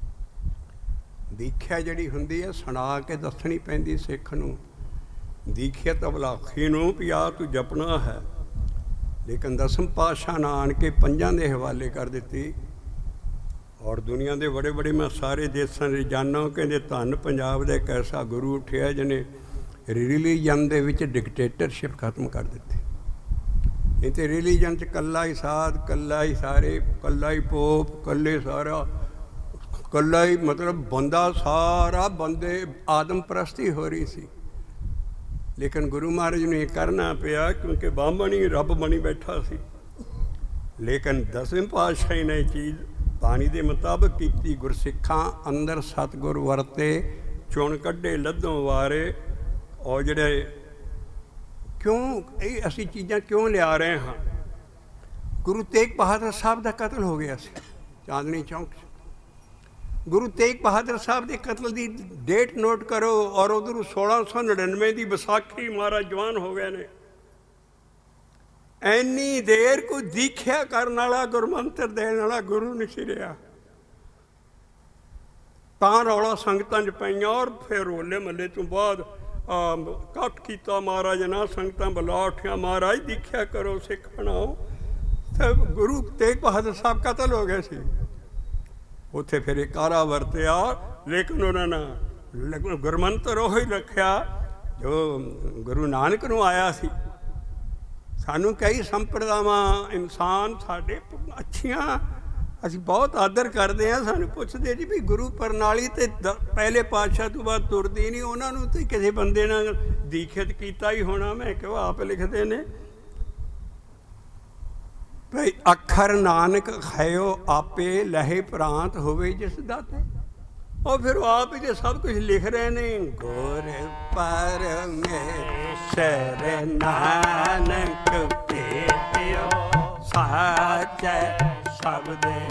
दीख्या जिहड़ी हुंदी है सुना के दसनी पैंदी सिख नूं। दीख्या तो भलाखी नूं भी आ तू जपना है, लेकिन दसम पातशाह ने आन के 5 के हवाले कर दी। और दुनिया के बड़े बड़े मैं सारे देशों के जाना, कहते धन पंजाब का एक ऐसा गुरु उठिया जिन्हें रिलीजन दे विच डिकटेटरशिप खत्म कर दी। नहीं तो रिलीजन च कल्ला ही साध, कल्ला ही सारे, कल्ला ही पोप, कल्ले सारा, कल्ला ही मतलब बंदा सारा बंदे आदम परस्ती हो रही सी। लेकिन गुरु महाराज ने करना पिया क्योंकि बामण ही रब बनी बैठा सी। लेकिन 10वें पातशाही ने चीज़ बाणी के मुताबिक की। गुरसिखा अंदर सतगुर वरते ਚੁਣ ਕੱਢੇ ਲੱਧੋਂ ਵਾਰੇ। ਔਰ ਜਿਹੜੇ ਕਿਉਂ ਇਹ ਅਸੀਂ ਚੀਜ਼ਾਂ ਕਿਉਂ ਲਿਆ ਰਹੇ ਹਾਂ? ਗੁਰੂ ਤੇਗ ਬਹਾਦਰ ਸਾਹਿਬ ਦਾ ਕਤਲ ਹੋ ਗਿਆ ਸੀ ਚਾਂਦਨੀ ਚੌਂਕ 'ਚ। ਗੁਰੂ ਤੇਗ ਬਹਾਦਰ ਸਾਹਿਬ ਦੇ ਕਤਲ ਦੀ ਡੇਟ ਨੋਟ ਕਰੋ। ਔਰ ਉਧਰ 1699 ਦੀ ਵਿਸਾਖੀ ਮਹਾਰਾਜ ਜਵਾਨ ਹੋ ਗਏ ਨੇ। ਇੰਨੀ ਦੇਰ ਕੋਈ ਦੀਖਿਆ ਕਰਨ ਵਾਲਾ, ਗੁਰਮੰਤਰ ਦੇਣ ਵਾਲਾ ਗੁਰੂ ਨਹੀਂ ਸੀ ਰਿਹਾ। ਤਾਂ ਰੌਲਾ ਸੰਗਤਾਂ 'ਚ ਪਈਆਂ। ਔਰ ਫਿਰ ਹੋਲੇ ਮਹੱਲੇ ਤੋਂ ਬਾਅਦ ਇਕੱਠ ਕੀਤਾ ਮਹਾਰਾਜ ਨਾਲ, ਸੰਗਤਾਂ ਬੁਲਾ ਉੱਠੀਆਂ, ਮਹਾਰਾਜ ਦੀਖਿਆ ਕਰੋ, ਸਿੱਖ ਬਣਾਓ। ਤੇ ਗੁਰੂ ਤੇਗ ਬਹਾਦਰ ਸਾਹਿਬ ਕਤਲ ਹੋ ਗਏ ਸੀ। ਉੱਥੇ ਫਿਰ ਇਹ ਕਾਰਾ ਵਰਤਿਆ, ਲੇਕਿਨ ਉਹਨਾਂ ਨੇ ਗੁਰਮੰਤਰ ਉਹ ਹੀ ਰੱਖਿਆ ਜੋ ਗੁਰੂ ਨਾਨਕ ਨੂੰ ਆਇਆ ਸੀ। ਸਾਨੂੰ ਕਈ ਸੰਪਰਦਾਵਾਂ ਇਨਸਾਨ ਸਾਡੇ ਅੱਛੀਆਂ, ਅਸੀਂ ਬਹੁਤ ਆਦਰ ਕਰਦੇ ਹਾਂ। ਸਾਨੂੰ ਪੁੱਛਦੇ ਜੀ ਵੀ ਗੁਰੂ ਪ੍ਰਣਾਲੀ ਤੇ ਪਹਿਲੇ ਪਾਤਸ਼ਾਹ ਤੋਂ ਬਾਅਦ ਤੁਰਦੀ ਨਹੀਂ, ਉਹਨਾਂ ਨੂੰ ਤੇ ਕਿਸੇ ਬੰਦੇ ਨਾਲ ਦੀਖਿਤ ਕੀਤਾ ਹੀ ਹੋਣਾ। ਮੈਂ ਕਿਹਾ ਆਪ ਲਿਖਦੇ ਨੇ ਭਈ ਅੱਖਰ ਨਾਨਕ ਖਾਇਓ ਆਪੇ ਲਹੇ ਪ੍ਰਾਂਤ ਹੋਵੇ ਜਿਸ ਦਾ ਤੇ। ਉਹ ਫਿਰ ਆਪ ਹੀ ਤੇ ਸਭ ਕੁਝ ਲਿਖ ਰਹੇ ਨੇ। ਗੁਰ ਪਰਮੇਸ਼ਰ ਨਾਨਕ ਭੇਟਿਓ ਸਾਚੈ ਸ਼ਬਦੇ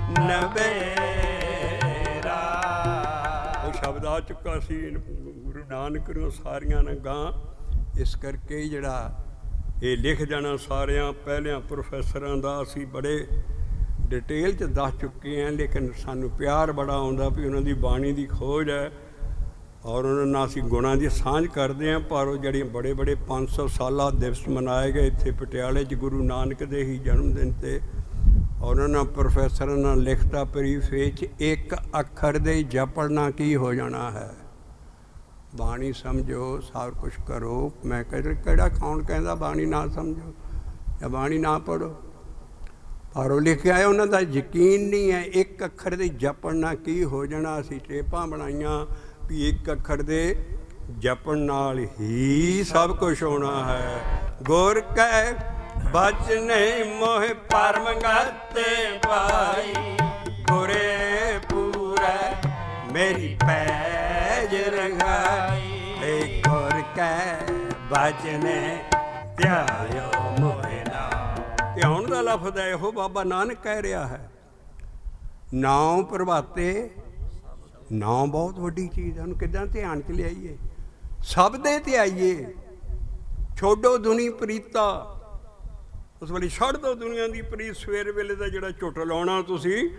ਨਵੇਰਾ। ਉਹ ਸ਼ਬਦ ਆ ਚੁੱਕਾ ਸੀ ਗੁਰੂ ਨਾਨਕ ਨੂੰ ਸਾਰੀਆਂ ਨੇ ਗਾਂ। ਇਸ ਕਰਕੇ ਜਿਹੜਾ ਇਹ ਲਿਖ ਜਾਣਾ ਸਾਰਿਆਂ ਪਹਿਲਿਆਂ ਪ੍ਰੋਫੈਸਰਾਂ ਦਾ ਅਸੀਂ ਬੜੇ ਡਿਟੇਲ 'ਚ ਦੱਸ ਚੁੱਕੇ ਹਾਂ। ਲੇਕਿਨ ਸਾਨੂੰ ਪਿਆਰ ਬੜਾ ਆਉਂਦਾ ਵੀ ਉਹਨਾਂ ਦੀ ਬਾਣੀ ਦੀ ਖੋਜ ਹੈ ਔਰ ਉਹਨਾਂ ਨਾਲ ਅਸੀਂ ਗੁਣਾਂ ਦੀ ਸਾਂਝ ਕਰਦੇ ਹਾਂ। ਪਰ ਉਹ ਜਿਹੜੀਆਂ ਬੜੇ ਬੜੇ 500 ਸਾਲਾ ਦਿਵਸ ਮਨਾਏ ਗਏ ਇੱਥੇ ਪਟਿਆਲੇ 'ਚ ਗੁਰੂ ਨਾਨਕ ਦੇ ਹੀ ਜਨਮ ਦਿਨ 'ਤੇ, ਉਹਨਾਂ ਨਾਲ ਪ੍ਰੋਫੈਸਰਾਂ ਨਾਲ ਲਿਖਤਾ ਪ੍ਰੀਫੇਸ 'ਚ ਇੱਕ ਅੱਖਰ ਦੇ ਜਪਣ ਨਾਲ ਕੀ ਹੋ ਜਾਣਾ ਹੈ। ਬਾਣੀ ਸਮਝੋ, ਸਭ ਕੁਛ ਕਰੋ। ਮੈਂ ਕਿਹੜਾ ਕੌਣ ਕਹਿੰਦਾ ਬਾਣੀ ਨਾ ਸਮਝੋ ਜਾਂ ਬਾਣੀ ਨਾ ਪੜ੍ਹੋ? ਪਰ ਉਹ ਲਿਖਿਆ ਹੈ, ਉਹਨਾਂ ਦਾ ਯਕੀਨ ਨਹੀਂ ਹੈ ਇੱਕ ਅੱਖਰ ਦੇ ਜਪਣ ਨਾਲ ਕੀ ਹੋ ਜਾਣਾ। ਅਸੀਂ ਟੇਪਾਂ ਬਣਾਈਆਂ ਵੀ ਇੱਕ ਅੱਖਰ ਦੇ ਜਪਣ ਨਾਲ ਹੀ ਸਭ ਕੁਛ ਹੋਣਾ ਹੈ। ਗੁਰ ਕੈ ਬਚਨੇ ਮੋਹਿ ਪਰਮ ਗਤੇ ਪਾਈ, ਗੁਰੇ ਪੂਰੇ ਮੇਰੀ ਪੈਜ ਰੰਗਾਈ। ਏ ਗੁਰ ਕੈ ਬਚਨੇ ਧਿਆਇਓ ਮੋਹਿ ਨਾਮ। ਧਿਆਉਣ ਦਾ ਲਫ਼ਜ਼ ਹੈ ਇਹੋ ਬਾਬਾ ਨਾਨਕ ਕਹਿ ਰਿਹਾ ਹੈ। ਨਾਮ ਪ੍ਰਭਾਤੇ, ਨਾਮ ਬਹੁਤ ਵੱਡੀ ਚੀਜ਼ ਹੈ। ਉਹਨੂੰ ਕਿੱਦਾਂ ਧਿਆਨ 'ਚ ਲਿਆਈਏ, ਸਭ ਦੇ ਤੇ ਆਈਏ। ਛੋਡੋ ਦੁਨੀ ਪ੍ਰੀਤਾ, ਉਸ ਵੇਲੇ ਛੱਡ ਦਿਓ ਦੁਨੀਆ ਦੀ ਪ੍ਰੀਤ। ਸਵੇਰ ਵੇਲੇ ਦਾ ਜਿਹੜਾ ਝੁੱਟ ਲਾਉਣਾ ਤੁਸੀਂ,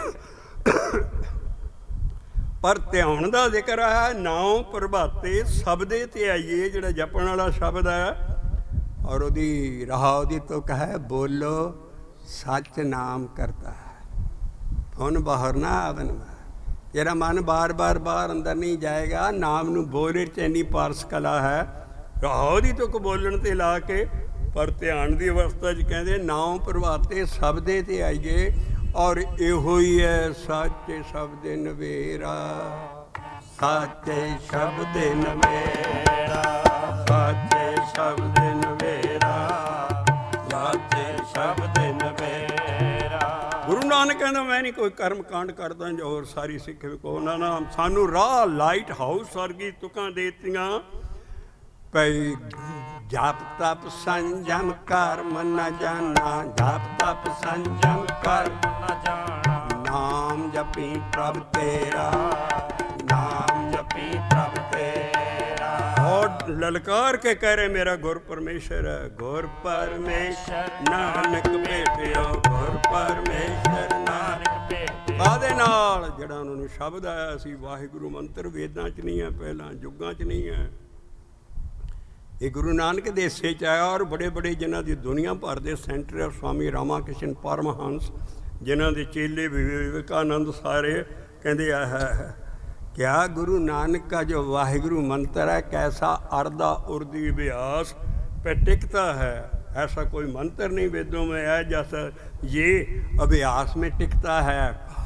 ਪਰ ਧਿਆਉਣ ਦਾ ਜ਼ਿਕਰ ਹੈ। ਨਾਮ ਪ੍ਰਭਾਤੇ ਸਭ ਦੇ ਤੇ ਆਈਏ, ਜਿਹੜਾ ਜਪਣ ਵਾਲਾ ਸ਼ਬਦ ਹੈ। ਔਰ ਉਹਦੀ ਰਾਹ ਉਹਦੀ ਤੁਕ ਹੈ, ਬੋਲੋ ਸੱਚ ਨਾਮ ਕਰਤਾ ਹੈ ਹੁਣ ਬਾਹਰ ਨਾ ਆਵਨ। ਤੇਰਾ ਮਨ ਬਾਰ ਬਾਰ ਬਾਹਰ ਅੰਦਰ ਨਹੀਂ ਜਾਏਗਾ। ਨਾਮ ਨੂੰ ਬੋਲੇ 'ਚ ਇੰਨੀ ਪਾਰਸ ਕਲਾ ਹੈ, ਰਾਹ ਉਹਦੀ ਤੁਕ ਬੋਲਣ 'ਤੇ ਲਾ ਕੇ। ਪਰ ਧਿਆਨ ਦੀ ਅਵਸਥਾ 'ਚ ਕਹਿੰਦੇ ਨਾਮ ਪ੍ਰਭਾਤੇ ਸਭ ਦੇ ਤੇ ਆਈਏ। ਔਰ ਇਹੋ ਹੀ ਹੈ ਸਾਚੇ ਸ਼ਬਦ ਨਵੇਰਾ, ਸਾਚੇ ਸ਼ਬਦ ਨਵੇਰਾ, ਸਾਚੇ ਸ਼ਬਦ ਨਵੇਰਾ, ਸਾਚੇ ਸ਼ਬਦ ਨਵੇਰਾ। ਗੁਰੂ ਨਾਨਕ ਕਹਿੰਦਾ ਮੈਂ ਨਹੀਂ ਕੋਈ ਕਰਮ ਕਾਂਡ ਕਰਦਾ ਜੋ ਹੋਰ ਸਾਰੀ ਸਿੱਖ ਕੋ। ਉਹਨਾਂ ਨੇ ਸਾਨੂੰ ਰਾਹ ਲਾਈਟ ਹਾਊਸ ਵਰਗੀ ਤੁਕਾਂ ਦੇ ਦਿੱਤੀਆਂ ਪਈ। ਜਪ ਤਪ ਸੰਜਮ ਕਰਮ ਨ ਜਾਣਾ, ਜਪ ਤਪ ਸੰਜਮ ਕਰਮ ਨ ਜਾਣਾ। ਨਾਮ ਜਪੀ ਪ੍ਰਭ ਤੇਰਾ, ਨਾਮ ਜਪੀ ਪ੍ਰਭ ਤੇਰਾ। और ललकार के कह रहे मेरा गुर परमेश्वर है। गुर परमेश्वर नानक भेटियो, गुर परमेश्वर नानक भेटियो। ਕਾਹਦੇ ਨਾਲ? ਜਿਹੜਾ ਉਹਨਾਂ ਨੂੰ ਸ਼ਬਦ ਆਇਆ ਸੀ ਵਾਹਿਗੁਰੂ ਮੰਤਰ। ਵੇਦਾਂ 'ਚ ਨਹੀਂ ਹੈ, ਪਹਿਲਾਂ ਯੁੱਗਾਂ 'ਚ ਨਹੀਂ ਹੈ। ਇਹ ਗੁਰੂ ਨਾਨਕ ਦੇ ਹਿੱਸੇ 'ਚ ਆਇਆ। ਔਰ ਬੜੇ ਬੜੇ ਜਿਨ੍ਹਾਂ ਦੀ ਦੁਨੀਆ ਭਰ ਦੇ ਸੈਂਟਰ ਹੈ, ਸਵਾਮੀ ਰਾਮਾ ਕ੍ਰਿਸ਼ਨ ਪਰਮਹੰਸ, ਜਿਨ੍ਹਾਂ ਦੇ ਚੇਲੇ ਵਿਵੇਕਾਨੰਦ ਸਾਰੇ ਕਹਿੰਦੇ ਆ ਹੈ क्या गुरु नानक का जो वाहिगुरु मंत्र है कैसा अर्धा उर्दी अभ्यास पे टिकता है। ऐसा कोई मंत्र नहीं वेदों में है जैसा ये अभ्यास में टिकता है।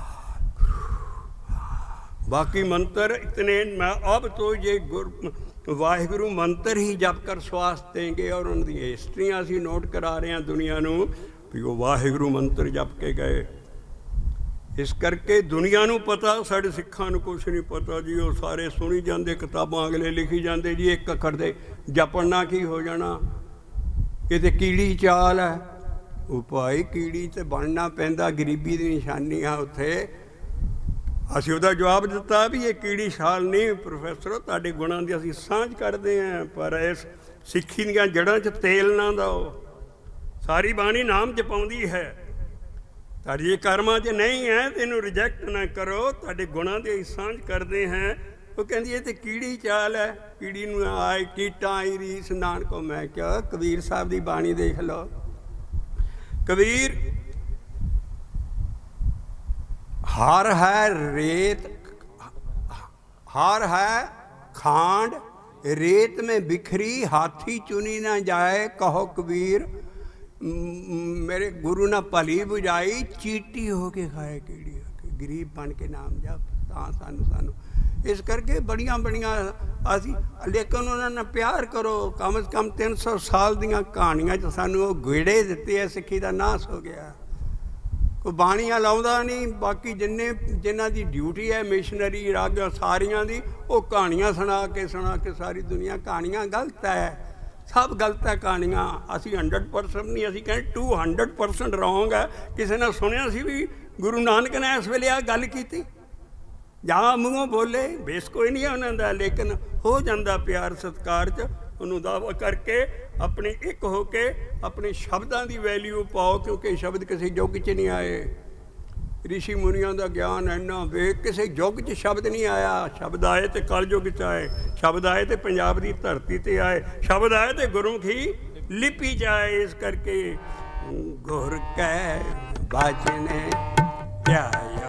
बाकी मंत्र इतने, मैं अब तो ये वाहिगुरु मंत्र ही जप कर श्वास देंगे। और उनकी हिस्ट्रियाँ असी नोट करा रहे हैं दुनिया को भी वो वाहिगुरु मंत्र जप के गए। इस करके दुनिया नूं पता, साढ़े सिखां नूं कुछ नहीं पता जी। वो सारे सुनी जाते, किताबां अगले लिखी जाते जी, एक अखर दे जपना की हो जाना, ये तो कीड़ी चाल है। वो भाई कीड़ी तो बनना पैंदा, गरीबी की निशानी आ उत्थे। असीं उहदा जवाब दिता भी ये कीड़ी छाल नहीं प्रोफैसर, तुहाडे गुणां दी असीं सांझ करदे हैं, पर इस सिੱਖੀ ਦੀਆਂ जड़ां 'ਚ तेल ना दो। सारी बाणी नाम जपाउंदी है, ਤੁਹਾਡੇ ਕਰਮਾਂ 'ਚ ਨਹੀਂ ਹੈ ਤੇ ਇਹਨੂੰ ਰਿਜੈਕਟ ਨਾ ਕਰੋ, ਤੁਹਾਡੇ ਗੁਣਾਂ ਦੀ ਅਸੀਂ ਸਾਂਝ ਕਰਦੇ हैं। ਉਹ ਕਹਿੰਦੀ ਇਹ ਤੇ ਕੀੜੀ ਚਾਲ ਹੈ, ਕੀੜੀ ਨੂੰ ਆਏ ਕੀਟਾਂ ਆਈ ਰੀਸ ਨਾਨਕੋ। मैं ਕਿਹਾ ਕਬੀਰ ਸਾਹਿਬ ਦੀ ਬਾਣੀ ਦੇਖ ਲਓ। कबीर हार है रेत, हार है खांड, रेत में बिखरी हाथी चुनी ना जाए। कहो कबीर मेरे गुरु ना भली बुझाई, चीटी हो के खाए कीड़ी हो के। गरीब बन के नाम जप तां सानू इस करके बड़िया बड़िया असी, लेकिन उन्होंने प्यार करो। कम से कम 300 साल दियाँ कहानियां च सानू गेड़े दिते है, सिक्खी का नाश हो गया। कोई बाणियां लाउंदा नहीं, बाकी जिन्हां दी ड्यूटी है मिशनरी राग सारियां दी, वो कहानियां सुना के सारी दुनिया कहानियां गलत है, सब गलत है कहानियां। असी 100% नहीं, असी कहें 200% रॉन्ग है। किसी ने सुनिया सी भी गुरु नानक ने इस वेले आ गल कीती, ਜਾਂ ਮੂੰਹੋਂ ਬੋਲੇ, ਬੇਸ ਕੋਈ ਨਹੀਂ ਹੈ ਉਹਨਾਂ ਦਾ, ਲੇਕਿਨ ਹੋ ਜਾਂਦਾ ਪਿਆਰ ਸਤਿਕਾਰ 'ਚ ਉਹਨੂੰ ਦਾਵਾ ਕਰਕੇ ਆਪਣੀ ਇੱਕ ਹੋ ਕੇ ਆਪਣੇ ਸ਼ਬਦਾਂ ਦੀ ਵੈਲਿਊ ਪਾਓ, ਕਿਉਂਕਿ ਸ਼ਬਦ ਕਿਸੇ ਯੁੱਗ 'ਚ ਨਹੀਂ ਆਏ। ਰਿਸ਼ੀ ਮੁਨੀਆਂ ਦਾ ਗਿਆਨ ਇੰਨਾ ਵੇਖ, ਕਿਸੇ ਯੁੱਗ 'ਚ ਸ਼ਬਦ ਨਹੀਂ ਆਇਆ। ਸ਼ਬਦ ਆਏ ਤੇ ਕਲਯੁੱਗ 'ਚ ਆਏ, ਸ਼ਬਦ ਆਏ ਤੇ ਪੰਜਾਬ ਦੀ ਧਰਤੀ 'ਤੇ ਆਏ, ਸ਼ਬਦ ਆਏ ਤੇ ਗੁਰਮੁਖੀ ਲਿਪੀ 'ਚ ਆਏ। ਇਸ ਕਰਕੇ ਗੁਰ ਕੈ ਬਾਜਨੇ ਧਿਆਇਓ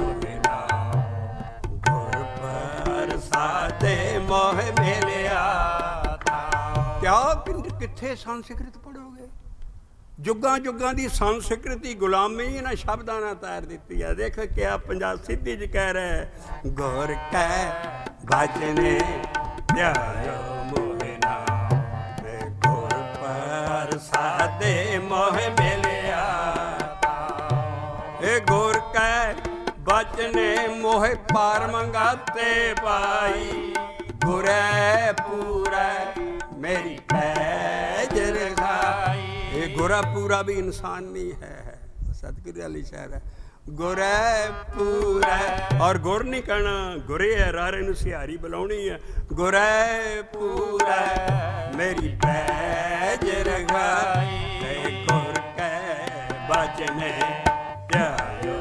सादे मोह मेलिया था। क्या किथे संस्कृत पढ़ोगे? जुगां जुगां दी संस्कृति गुलामी इन्हां शब्दां नाल तार दित्ती है। देख क्या पंजाब सिद्धी च कह रहा है, गुर कै बचने ध्यायो मोहे ना, गुर पर सादे मोह मेलिया था। ए गुर कै बचने मोह पार मंगाते पाई, गुरै पूरा मेरी पैज रखाई। ये गुरा पूरा भी इंसान नहीं है, सतगुरु वाली शहर है। गुरै पूरा, और गुर नहीं कहना, गुरे है रारे नूं सिहारी बुलाउणी है। गुरै पूरा मेरी पैज रखाई, गुर कै बचने ध्यायो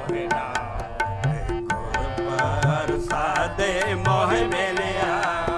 सादे मोह मेलिया।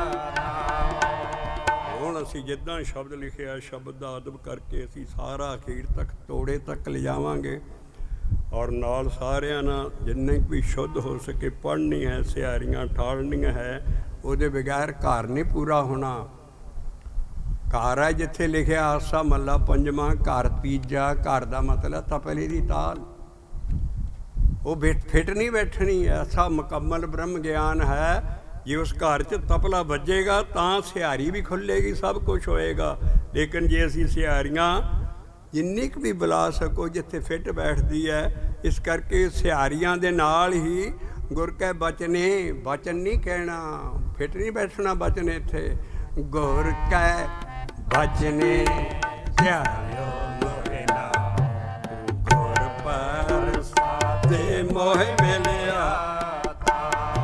हुण असीं जिद्दां शब्द लिखिआ, शब्द दा अदब करके असीं सारा अखीर तक तोड़े तक ले जावांगे, और नाल सारिआं नाल जिन्ने भी शुद्ध हो सके पढ़नी है, सिहारियां ठालनियां है। उहदे बगैर घर नहीं पूरा होना। घर है जिथे लिखिआ आसा मल्ला पंजवां, घर तीजा, घर दा मतलब तपली दी ताल, वो फिट नहीं बैठनी। ऐसा मुकम्मल ब्रह्म ज्ञान है। जे उस घर च तपला बजेगा तो सिहारी भी खुलेगी, सब कुछ होएगा। लेकिन जे असी सिहारियाँ जिन्नी क भी बुला सको जिथे फिट बैठती है, इस करके सिहारियाँ दे नाल ही गुर कै बचने, बचन नहीं कहना, फिट नहीं बैठना बचन इत्थे। गुर कै बचने ध्यायो मोहे ना, गुर पर सादे मोह मेलिया था।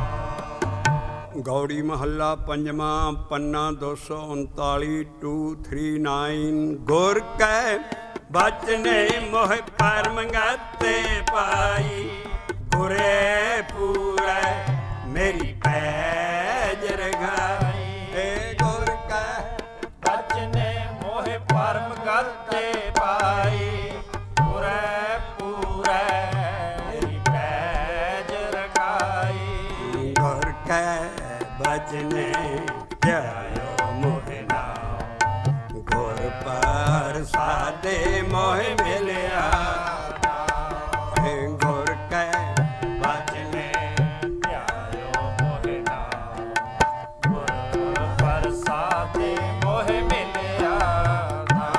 गौड़ी महला पंजवा, पन्ना 239, 239। गुर कै बचने मोह पर मंगाते पाई, गुरे पूरा मेरी पैज रखाई। गुर कै बचने मोह पर मंगाते पाई, गुरे पूरा मेरी पैज रखाई। गुर कै बचने ध्यायो मोहे ना, गुर पर सादे मोह मेलिया। गुर कै बचने ध्यायो मोहे ना, गुर पर सादे मोह मेलिया।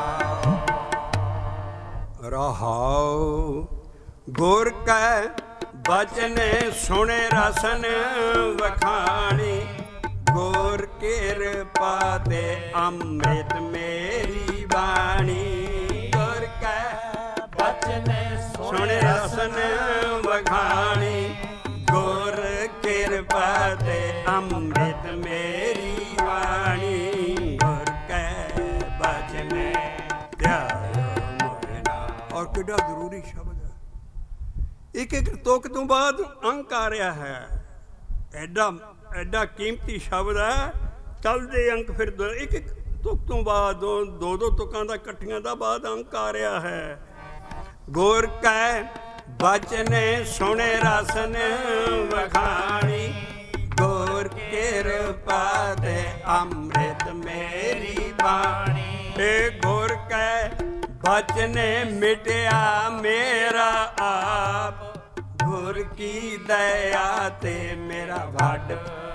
रहाओ गुर कै बचन सुने रसन वखाणी, गुर कृपा ते अमृत मेरी बाणी। गुर कै बचन सुने रसन वखाणी, गुर कृपा ते अमृत मेरी बाणी। गुर कै बचन ध्यायो मोहे नाम। और कितना जरूरी शब्द है। एक एक तुक तो बाद अंक आ रहा है, एडा एडा कीमती शब्द है। चलते अंक फिर एक एक तुक तो बाद दो दो तुकां दा इकट्ठियां दा बाद अंक आ रहा है। गुर कै बचन सुने रसन वखाणी, गुर कृपा ते अमृत मेरी बाणी। हे गुर कै बचन मिटया मेरा आप, गुर की दया ते मेरा वड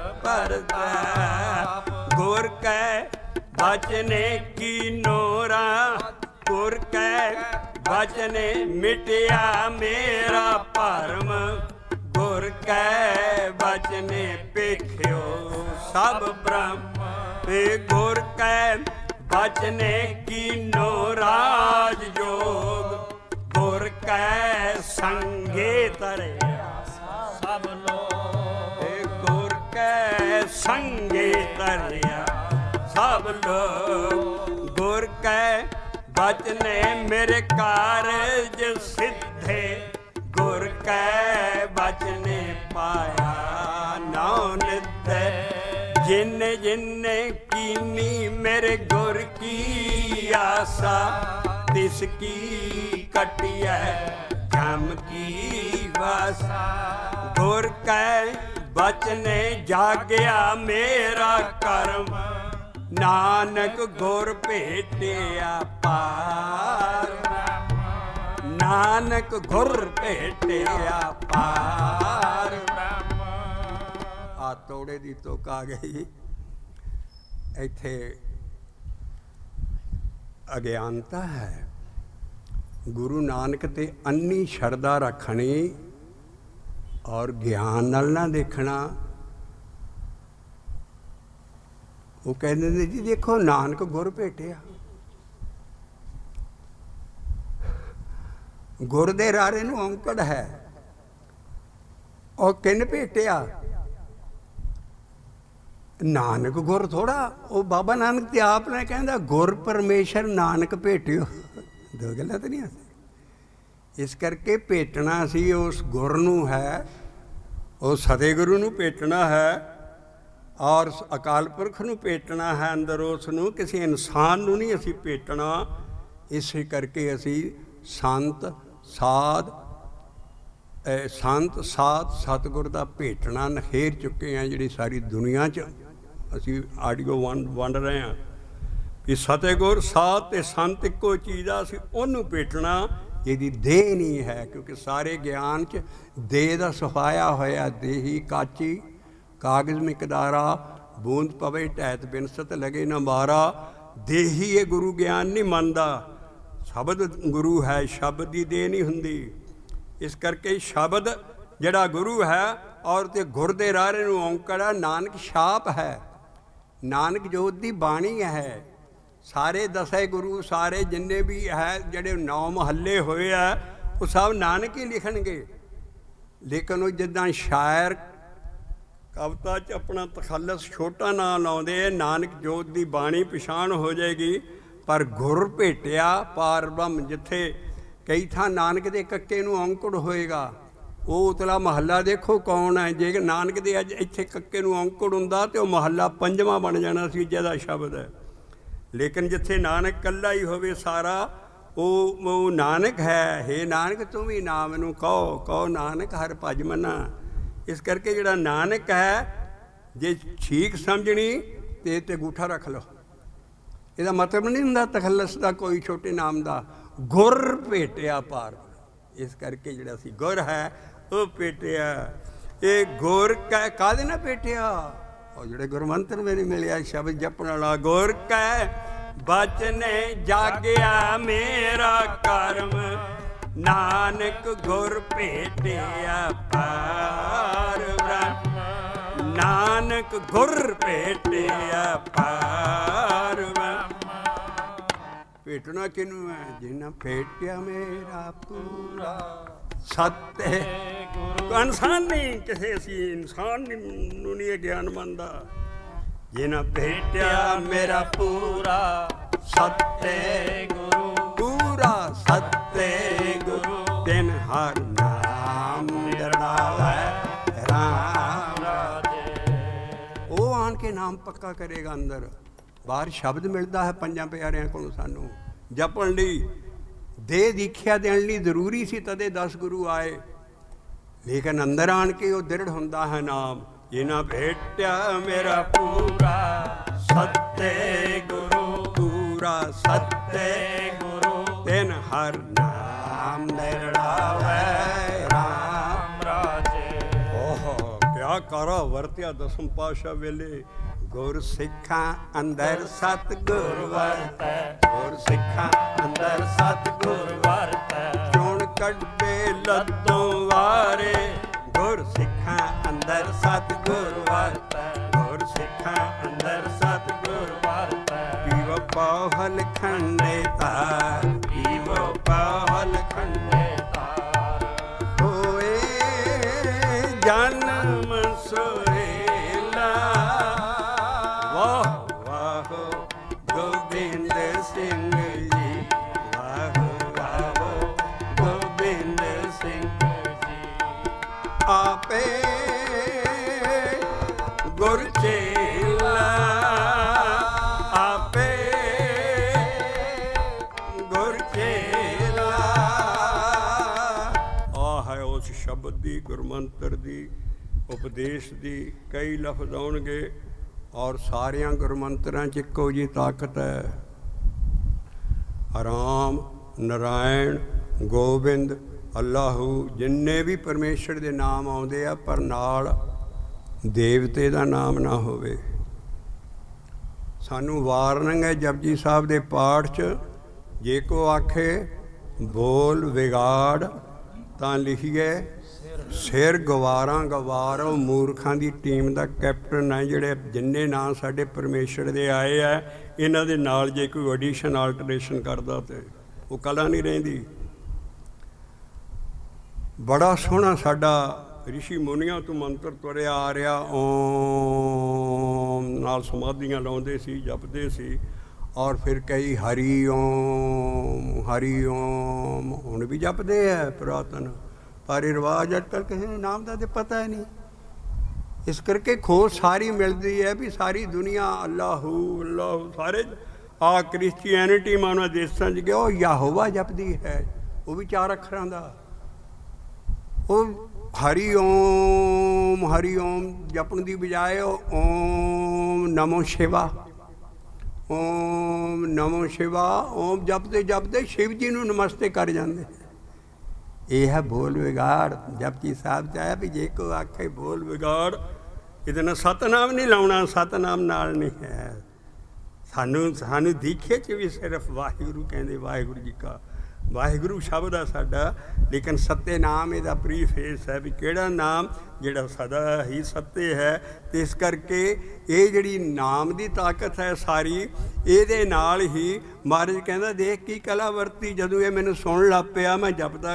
परताप। गुर कै बचन की नोरा, गुर कै बचन मिटया मेरा भरम। गुर कै बचन पेख्यो सब ब्रह्म। हे गुर कै बचन कीनो राज योग, गुर कै संगे तरिया सब लोग। हे गुर कै संगे तरिया सब लोग। गुर कै बचन मेरे कारज सिद्धे, गुर कै बचन पाया नौ निधे। जिन जिन कीनी मेरे गुर की आसा, तिसकी कटिया जम की वासा। गुर कै बचन जागया मेरा कर्म, नानक गुर भेटिया पार। नानक गुर भेटिया पार। आ ਤੋੜੇ ਦੀ ਤੁਕ ਆ ਗਈ ਇੱਥੇ। ਅਗਿਆਨਤਾ ਹੈ। ਗੁਰੂ ਨਾਨਕ ਤੇ ਅੰਨੀ ਸ਼ਰਧਾ ਰੱਖਣੀ ਔਰ ਗਿਆਨ ਨਾਲ ਨਾ ਦੇਖਣਾ। ਉਹ ਕਹਿੰਦੇ ਨੇ ਜੀ ਦੇਖੋ ਨਾਨਕ ਗੁਰ ਭੇਟਿਆ, ਗੁਰ ਦੇ ਰਾਰੇ ਨੂੰ ਔਂਕੜ ਹੈ। ਉਹ ਕਿਨ ਭੇਟਿਆ? ਨਾਨਕ ਗੁਰ ਥੋੜਾ। ਉਹ ਬਾਬਾ ਨਾਨਕ ਤੇ ਆਪ ਨੇ ਕਹਿੰਦਾ ਗੁਰ ਪਰਮੇਸ਼ਰ ਨਾਨਕ ਭੇਟਿਓ। ਦੋ ਗੱਲਾਂ ਤਾਂ ਨਹੀਂ ਆਉਂਦੀ। ਇਸ ਕਰਕੇ ਭੇਟਣਾ ਸੀ ਉਸ ਗੁਰ ਨੂੰ ਹੈ, ਉਸ ਸਤਿਗੁਰੂ ਨੂੰ ਭੇਟਣਾ ਹੈ ਔਰ ਅਕਾਲ ਪੁਰਖ ਨੂੰ ਭੇਟਣਾ ਹੈ ਅੰਦਰ ਉਸ ਨੂੰ। ਕਿਸੇ ਇਨਸਾਨ ਨੂੰ ਨਹੀਂ ਅਸੀਂ ਭੇਟਣਾ। ਇਸੇ ਕਰਕੇ ਅਸੀਂ ਸੰਤ ਸਾਧ ਸਤਿਗੁਰ ਦਾ ਭੇਟਣਾ ਨਖੇਰ ਚੁੱਕੇ ਹਾਂ। ਜਿਹੜੀ ਸਾਰੀ ਦੁਨੀਆ 'ਚ ਅਸੀਂ ਆਡੀਓ ਵੰਡ ਰਹੇ ਹਾਂ ਵੀ ਫਤਿਹਗੁਰ ਸਾਧ ਅਤੇ ਸੰਤ ਇੱਕੋ ਚੀਜ਼ ਆ। ਅਸੀਂ ਉਹਨੂੰ ਭੇਟਣਾ। ਇਹਦੀ ਦੇਹ ਨਹੀਂ ਹੈ, ਕਿਉਂਕਿ ਸਾਰੇ ਗਿਆਨ 'ਚ ਦੇਹ ਦਾ ਸੁਹਾਇਆ ਹੋਇਆ। ਦੇਹੀ ਕਾਚੀ ਕਾਗਜ਼ ਮਿਕਦਾਰਾ, ਬੂੰਦ ਪਵੇ ਢੈਤ ਬਿਨਸਤ ਲਗੇ ਨਾ ਮਾਰਾ। ਦੇਹੀ ਇਹ ਗੁਰੂ ਗਿਆਨ ਨਹੀਂ ਮੰਨਦਾ। ਸ਼ਬਦ ਗੁਰੂ ਹੈ, ਸ਼ਬਦ ਦੀ ਦੇਹ ਨਹੀਂ ਹੁੰਦੀ। ਇਸ ਕਰਕੇ ਸ਼ਬਦ ਜਿਹੜਾ ਗੁਰੂ ਹੈ ਔਰ ਤੇ ਗੁਰ ਦੇ ਰਾਰੇ ਨੂੰ ਔਂਕੜਾ। ਨਾਨਕ ਛਾਪ ਹੈ, ਨਾਨਕ ਜੋਤ ਦੀ ਬਾਣੀ ਹੈ। ਸਾਰੇ ਦਸੇ ਗੁਰੂ, ਸਾਰੇ ਜਿੰਨੇ ਵੀ ਹੈ ਜਿਹੜੇ 9 ਮਹੱਲੇ ਹੋਏ ਆ, ਉਹ ਸਭ ਨਾਨਕ ਹੀ ਲਿਖਣਗੇ। ਲੇਕਿਨ ਉਹ ਜਿੱਦਾਂ ਸ਼ਾਇਰ ਕਵਿਤਾ 'ਚ ਆਪਣਾ ਤਖੱਲਸ ਛੋਟਾ ਨਾਂ ਲਾਉਂਦੇ, ਨਾਨਕ ਜੋਤ ਦੀ ਬਾਣੀ ਪਛਾਣ ਹੋ ਜਾਏਗੀ। ਪਰ ਗੁਰ ਭੇਟਿਆ ਪਾਰ ਬ੍ਰਹਮ, ਜਿੱਥੇ ਕਈ ਥਾਂ ਨਾਨਕ ਦੇ ਕੱਕੇ ਨੂੰ ਔਂਕੜ ਹੋਏਗਾ। ਉਹ ਉਤਲਾ ਮਹੱਲਾ ਦੇਖੋ ਕੌਣ ਹੈ। ਜੇ ਨਾਨਕ ਦੇ ਅੱਜ ਇੱਥੇ ਕੱਕੇ ਨੂੰ ਔਂਕੜ ਹੁੰਦਾ ਤਾਂ ਉਹ ਮਹੱਲਾ 5ਵਾਂ ਬਣ ਜਾਣਾ ਸੀ ਜਿਹਦਾ ਸ਼ਬਦ ਹੈ। ਲੇਕਿਨ ਜਿੱਥੇ ਨਾਨਕ ਇਕੱਲਾ ਹੀ ਹੋਵੇ ਸਾਰਾ, ਉਹ ਨਾਨਕ ਹੈ। ਹੇ ਨਾਨਕ ਤੂੰ ਵੀ ਨਾ ਮੈਨੂੰ ਕਹੋ, ਕਹੋ ਨਾਨਕ ਹਰ ਭਜ ਮਨਾ। ਇਸ ਕਰਕੇ ਜਿਹੜਾ ਨਾਨਕ ਹੈ, ਜੇ ਠੀਕ ਸਮਝਣੀ ਤੇ ਅੰਗੂਠਾ ਰੱਖ ਲਓ। ਇਹਦਾ ਮਤਲਬ ਨਹੀਂ ਹੁੰਦਾ ਤਖੱਲਸ ਦਾ ਕੋਈ ਛੋਟੇ ਨਾਮ ਦਾ। ਗੁਰ ਭੇਟਿਆ ਪਾਰ। ਇਸ ਕਰਕੇ ਜਿਹੜਾ ਸੀ ਗੁਰ ਹੈ ਉਹ ਭੇਟਿਆ। ਇਹ ਗੁਰ ਕਾਹਦੇ ਨਾਲ ਭੇਟਿਆ? ਉਹ ਜਿਹੜੇ ਗੁਰਮੰਤਰ ਮੈਨੂੰ ਮਿਲਿਆ ਸ਼ਬਦ ਜਪਣ ਵਾਲਾ। ਗੁਰ ਕੈ ਬਚਨ ਜਾਗਿਆ ਮੇਰਾ ਕਰਮ, ਨਾਨਕ ਗੁਰ ਭੇਟਿਆ ਪਾਰ ਬ੍ਰਹਮ, ਨਾਨਕ ਗੁਰ ਭੇਟਿਆ ਪਾਰ ਬ੍ਰਹਮ। ਭੇਟਣਾ ਕਿਹਨੂੰ ਹੈ? ਜਿਨ੍ਹਾਂ ਭੇਟਿਆ ਮੇਰਾ ਪੂਰਾ ਸਤਿ ਗੁਰੂ। ਇਨਸਾਨ ਨਹੀਂ, ਕਿਸੇ ਅਸੀਂ ਇਨਸਾਨ ਨੂੰ ਨਹੀਂ ਗਿਆਨ ਮੰਨਦਾ। ਜਿਨ੍ਹਾਂ ਭੇਟਿਆ ਮੇਰਾ ਪੂਰਾ ਸਤਿ ਗੁਰੂ, ਪੂਰਾ ਸਤਿ ਗੁਰੂ, ਤਿਨ ਹਰ ਨਾਮ ਜੜਾਵੈ ਰਾਮ ਰਾਜੇ। ਉਹ ਆਣ ਕੇ ਨਾਮ ਪੱਕਾ ਕਰੇਗਾ ਅੰਦਰ। ਬਾਹਰ ਸ਼ਬਦ ਮਿਲਦਾ ਹੈ ਪੰਜਾਂ ਪਿਆਰਿਆਂ ਕੋਲੋਂ ਸਾਨੂੰ ਜਪਣ ਲਈ, ਦੇ ਦੀਖਿਆ ਦੇਣ ਲਈ ਜ਼ਰੂਰੀ ਸੀ, ਤਦੇ 10 ਗੁਰੂ ਆਏ। ਲੇਕਿਨ ਅੰਦਰ ਆਣ ਕੇ ਉਹ ਦ੍ਰਿੜ ਹੁੰਦਾ ਹੈ ਨਾਮ। ਜਿਨ੍ਹਾਂ ਭੇਟਿਆ ਮੇਰਾ ਪੂਰਾ ਸਤਿ ਗੁਰੂ, ਪੂਰਾ ਸਤਿ ਗੁਰੂ, ਤਿਨ ਹਰ ਨਾਮ ਨਿਰੜਾਵੈ ਰਾਮ ਰਾਜੇ। ਓਹ ਕਿਆ ਕਾਰਾ ਵਰਤਿਆ ਦਸਮ ਪਾਤਸ਼ਾਹ ਵੇਲੇ। ਗੁਰ ਸਿੱਖਾਂ ਅੰਦਰ ਸਤਿਗੁਰ ਵਰਤੈ, ਗੁਰ ਸਿੱਖਾਂ ਅੰਦਰ ਸਤਿਗੁਰ ਵਰਤੈ, ਚੋਣ ਕੱਢੇ ਲੱਦੋਂ ਵਾਰੇ। ਗੁਰ ਸਿੱਖਾਂ ਅੰਦਰ ਸਤਿਗੁਰ ਵਰਤੈ, ਗੁਰ ਸਿੱਖਾਂ ਅੰਦਰ ਸਤਿਗੁਰ ਵਰਤੈ। ਪੀਵੋ ਪਾਹਲ ਖੰਡੇ ਤਾਰ, ਪੀਵੋ ਪਾਹਲ ਖੰਡੇ ਤਾਰ, ਹੋਏ ਜਨਮ ਸੁਹੇਲਾ। ਵਾਹ ਵਾਹ ਗੋਬਿੰਦ ਸਿੰਘ ਜੀ, ਵਾਹ ਵਾਹ ਗੋਬਿੰਦ ਸਿੰਘ ਜੀ। ਆਪੇ ਗੁਰ ਚੇਲਾ, ਆਪੇ ਗੁਰ ਚੇਲਾ। ਆਹ ਹੈ ਉਸ ਸ਼ਬਦ ਦੀ, ਗੁਰਮੰਤਰ ਦੀ, ਉਪਦੇਸ਼ ਦੀ ਕਈ ਲਫ਼ਜ਼ ਆਉਣਗੇ ਔਰ ਸਾਰਿਆਂ ਗੁਰਮੰਤਰਾਂ 'ਚ ਇੱਕੋ ਜਿਹੀ ਤਾਕਤ ਹੈ। ਰਾਮ, ਨਰਾਇਣ, ਗੋਬਿੰਦ, ਅੱਲਾਹੂ, ਜਿੰਨੇ ਵੀ ਪਰਮੇਸ਼ਰ ਦੇ ਨਾਮ ਆਉਂਦੇ ਆ, ਪਰ ਨਾਲ ਦੇਵਤੇ ਦਾ ਨਾਮ ਨਾ ਹੋਵੇ। ਸਾਨੂੰ ਵਾਰਨਿੰਗ ਹੈ ਜਪਜੀ ਸਾਹਿਬ ਦੇ ਪਾਠ 'ਚ। ਜੇ ਕੋ ਆਖੇ ਬੋਲ ਵਿਗਾੜ ਤਾਂ ਲਿਖੀਏ ਸਿਰ ਗਵਾਰਾਂ ਗਵਾਰੋ। ਮੂਰਖਾਂ ਦੀ ਟੀਮ ਦਾ ਕੈਪਟਨ ਹੈ। ਜਿਹੜੇ ਜਿੰਨੇ ਨਾਂ ਸਾਡੇ ਪਰਮੇਸ਼ਰ ਦੇ ਆਏ ਆ, ਇਹਨਾਂ ਦੇ ਨਾਲ ਜੇ ਕੋਈ ਐਡੀਸ਼ਨ ਆਲਟਰੇਸ਼ਨ ਕਰਦਾ ਤਾਂ ਉਹ ਕਲਾ ਨਹੀਂ ਰਹਿੰਦੀ। ਬੜਾ ਸੋਹਣਾ ਸਾਡਾ ਰਿਸ਼ੀ ਮੁਨੀਆਂ ਤੋਂ ਮੰਤਰ ਤੁਰਿਆ ਆ ਰਿਹਾ। ਓਮ ਨਾਲ ਸਮਾਧੀਆਂ ਲਾਉਂਦੇ ਸੀ, ਜਪਦੇ ਸੀ। ਔਰ ਫਿਰ ਕਈ ਹਰੀ ਓਮ, ਹਰੀ ਓਮ ਹੁਣ ਵੀ ਜਪਦੇ ਹੈ ਪੁਰਾਤਨ। ਪਰ ਇਹ ਰਿਵਾਜ਼ ਅੱਜ ਕੱਲ੍ਹ ਕਿਸੇ ਨੂੰ ਨਾਮ ਦਾ ਤਾਂ ਪਤਾ ਹੀ ਨਹੀਂ। ਇਸ ਕਰਕੇ ਖੋਜ ਸਾਰੀ ਮਿਲਦੀ ਹੈ ਵੀ ਸਾਰੀ ਦੁਨੀਆ ਅੱਲਾਹੂ ਅੱਲਾਹੂ। ਸਾਰੇ ਆ ਕ੍ਰਿਸਚੀਅਨਿਟੀ ਮਾਨੋ ਦੇਸ਼ਾਂ 'ਚ ਗਿਆ, ਉਹ ਯਹੋਵਾ ਜਪਦੀ ਹੈ, ਉਹ ਵੀ 4 ਅੱਖਰਾਂ ਦਾ। ਉਹ ਹਰੀ ਓਮ ਜਪਣ ਦੀ ਬਜਾਏ ਓਮ ਨਮੋ ਸ਼ਿਵਾ, ਓਮ ਨਮੋ ਸ਼ਿਵਾ, ਓਮ ਜਪਦੇ ਜਪਦੇ ਸ਼ਿਵ ਜੀ ਨੂੰ ਨਮਸਤੇ ਕਰ ਜਾਂਦੇ। ਇਹ ਹੈ ਬੋਲ ਵਿਗਾੜ। ਜਪਜੀ ਸਾਹਿਬ 'ਚ ਆਇਆ ਵੀ ਜੇ ਕੋ ਆਖੇ ਬੋਲ ਵਿਗਾੜ, ਇਹਦੇ ਨਾਲ ਸਤਨਾਮ ਨਹੀਂ ਲਾਉਣਾ, ਸਤਨਾਮ ਨਾਲ ਨਹੀਂ ਹੈ। ਸਾਨੂੰ ਦੀਖੇ 'ਚ ਵੀ ਸਿਰਫ ਵਾਹਿਗੁਰੂ ਕਹਿੰਦੇ, ਵਾਹਿਗੁਰੂ ਜੀ ਕਾ। ਵਾਹਿਗੁਰੂ ਸ਼ਬਦ ਆ ਸਾਡਾ, ਲੇਕਿਨ ਸੱਤੇ ਨਾਮ ਇਹਦਾ ਪ੍ਰੀਫੇਸ ਹੈ ਵੀ ਕਿਹੜਾ ਨਾਮ ਜਿਹੜਾ ਸਦਾ ਹੀ ਸੱਤੇ ਹੈ। ਅਤੇ ਇਸ ਕਰਕੇ ਇਹ ਜਿਹੜੀ ਨਾਮ ਦੀ ਤਾਕਤ ਹੈ ਸਾਰੀ, ਇਹਦੇ ਨਾਲ ਹੀ ਮਹਾਰਾਜ ਕਹਿੰਦਾ ਦੇਖ ਕੀ ਕਲਾ ਵਰਤੀ। ਜਦੋਂ ਇਹ ਮੈਨੂੰ ਸੁਣਨ ਲੱਗ ਪਿਆ, ਮੈਂ ਜਪਦਾ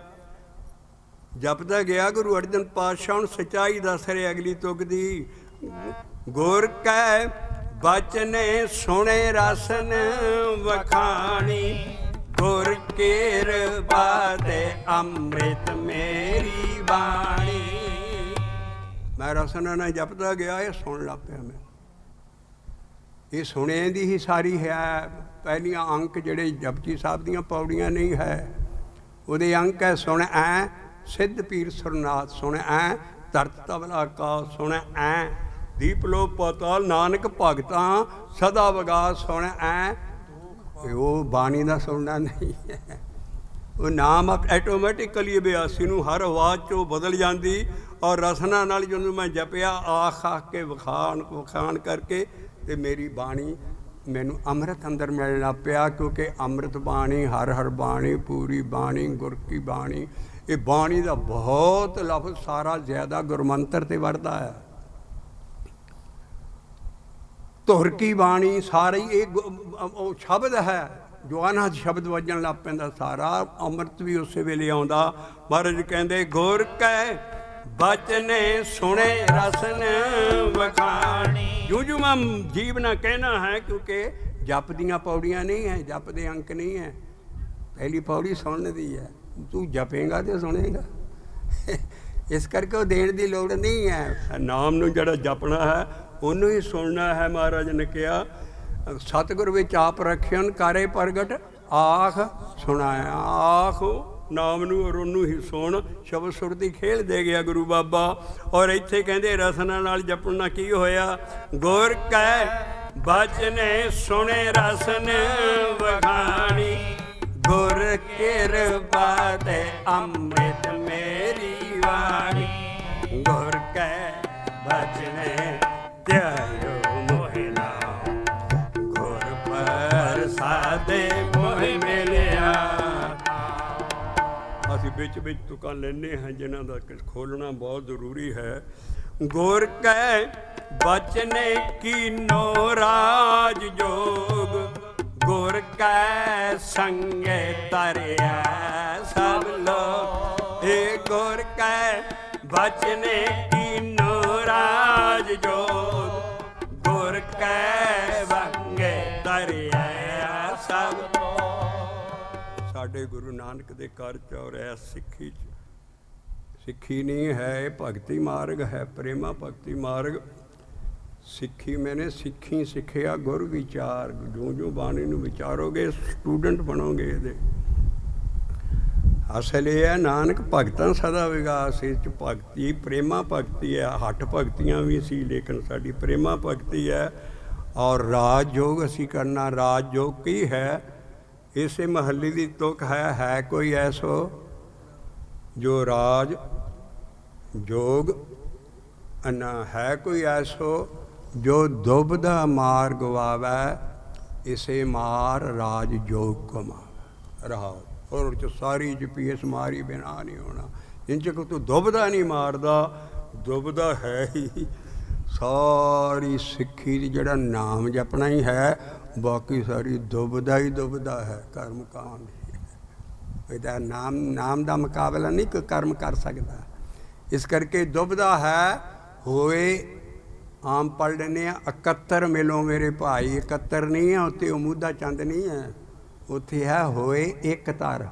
ਗਿਆ। ਗੁਰੂ ਅਰਜਨ ਪਾਤਸ਼ਾਹ ਹੁਣ ਸੱਚਾਈ ਦੱਸ ਰਹੇ ਅਗਲੀ ਤੁਕ ਦੀ। ਗੁਰ ਕੈ ਬਚਨੇ ਸੁਣੇ ਰਸਨ ਵਖਾਣੀ, ਗੁਰ ਕਿਰਪਾ ਦੇ ਅੰਮ੍ਰਿਤ ਮੇਰੀ ਬਾਣੀ। ਮੈਂ ਰਸਨਾ ਨਾਲ ਜਪਦਾ ਗਿਆ, ਇਹ ਸੁਣ ਲੱਗ ਪਿਆ ਮੈਂ। ਇਹ ਸੁਣੇ ਦੀ ਹੀ ਸਾਰੀ ਹੈ। ਪਹਿਲੀਆਂ ਅੰਕ ਜਿਹੜੇ ਜਪਜੀ ਸਾਹਿਬ ਦੀਆਂ ਪੌੜੀਆਂ ਨਹੀਂ ਹੈ, ਉਹਦੇ ਅੰਕ ਹੈ ਸੁਣ ਐ ਸਿੱਧ ਪੀਰ ਸੁਰਨਾਥ, ਸੁਣ ਐ ਧਰਤ ਤਬਲਾ ਕਾ, ਸੁਣ ਐ ਦੀਪ ਲੋ ਪਤਾਲ, ਨਾਨਕ ਭਗਤਾਂ ਸਦਾ ਵਿਗਾਸ, ਸੁਣ ਐ। ਉਹ ਬਾਣੀ ਦਾ ਸੁਣਨਾ ਨਹੀਂ ਹੈ। ਉਹ ਨਾਮ ਐਟੋਮੈਟਿਕਲੀ 82 ਨੂੰ ਹਰ ਆਵਾਜ਼ 'ਚੋਂ ਬਦਲ ਜਾਂਦੀ। ਔਰ ਰਸਨਾ ਨਾਲ ਜਦੋਂ ਮੈਂ ਜਪਿਆ ਆਖ ਕੇ ਵਿਖਾਣ ਕਰਕੇ, ਅਤੇ ਮੇਰੀ ਬਾਣੀ मैनू अमृत अंदर मिलण लग पिया, क्योंकि अमृत बाणी, हर हर बाणी, पूरी बाणी, गुर की बाणी, ये बाणी का बहुत लफ्ज़ सारा ज़्यादा गुरमंत्र ते वरदा है। धुर की बाणी सारी ये शब्द है, जो अनहद शब्द वजन लग पैंदा सारा। अमृत भी उस वेले आउंदा। महाराज कहंदे गुर कै बचने सुने रसन वखाणी। जू मैं जीवना कहना है, क्योंकि जप दियाँ पौड़ियाँ नहीं है, जप दे अंक नहीं है। पहली पौड़ी सुनने दी है, तू जपेगा तो सुनेगा। इस करके वो देण दी लोड़ नहीं है। नाम नूं जिहड़ा जपना है उन्हों ही सुनना है। महाराज ने कहा सतगुर विच आप रखियन करे प्रगट आख सुनाया। आख नाम नूं और उन्हों ही सुन, शब्द सुरती खेल दे गया गुरु बाबा। और इत्थे कहंदे रसना नाल जपना की होया, गुर कै बचने सुने रसन वखाणी। गुर किरपा ते अमृत मेरी वाणी। गुर कै बचने त्यायो मोहि नाम, गुर प्रसादे मोहि मिलिया। असीं विच विच तुकां लैने हैं जिन्हां दा खोलना बहुत जरूरी है। गुर कै बचने कीनो राज जोग, गुर कै संगे तरिया सब लोग। हे गुर कै बचने कीनो राज जोग, गुर कै संगे तरिया सब लोग। साडे गुरु नानक दे घर च और है सिੱਖੀ च, सिੱਖੀ नहीं है भगती मार्ग है, प्रेमा भगती मार्ग। सिੱਖੀ मैंने सिੱਖੀ सिੱਖਿਆ गुर विचार। जो जो बाणी नूं विचारोगे स्टूडेंट बनोगे। ये असल ये है नानक भगतां सदा विकास। इस भगती प्रेमा भगती है। हट भगतियाँ भी सी, लेकिन साडी प्रेमा भगती है। और राज योग असी करना, राज योग की है। इसे महल्ले की तुक है कोई ऐसो जो राज जोग अन्ना है, कोई ऐसो जो दुबदा मार गवावै, इसे मार राज योग कमावै। रहाओ और सारी GPS मारी बिना नहीं होना। जिन चक तू दुबदा नहीं मारदा, दुबदा है ही सारी सिੱਖੀ दी जिहड़ा नाम जपना ही है, बाकी सारी दुबदा ही दुबदा है। कर्म कांड इहदा नाम का मुकाबला नहीं कोई कर्म कर सकता। इस करके दुबदा है। होए आम पढ़ लेने 71 मिलो मेरे भाई। 71 नहीं है उत्ते, उमूदा चंद नहीं है, उत्थे है होए एक तार।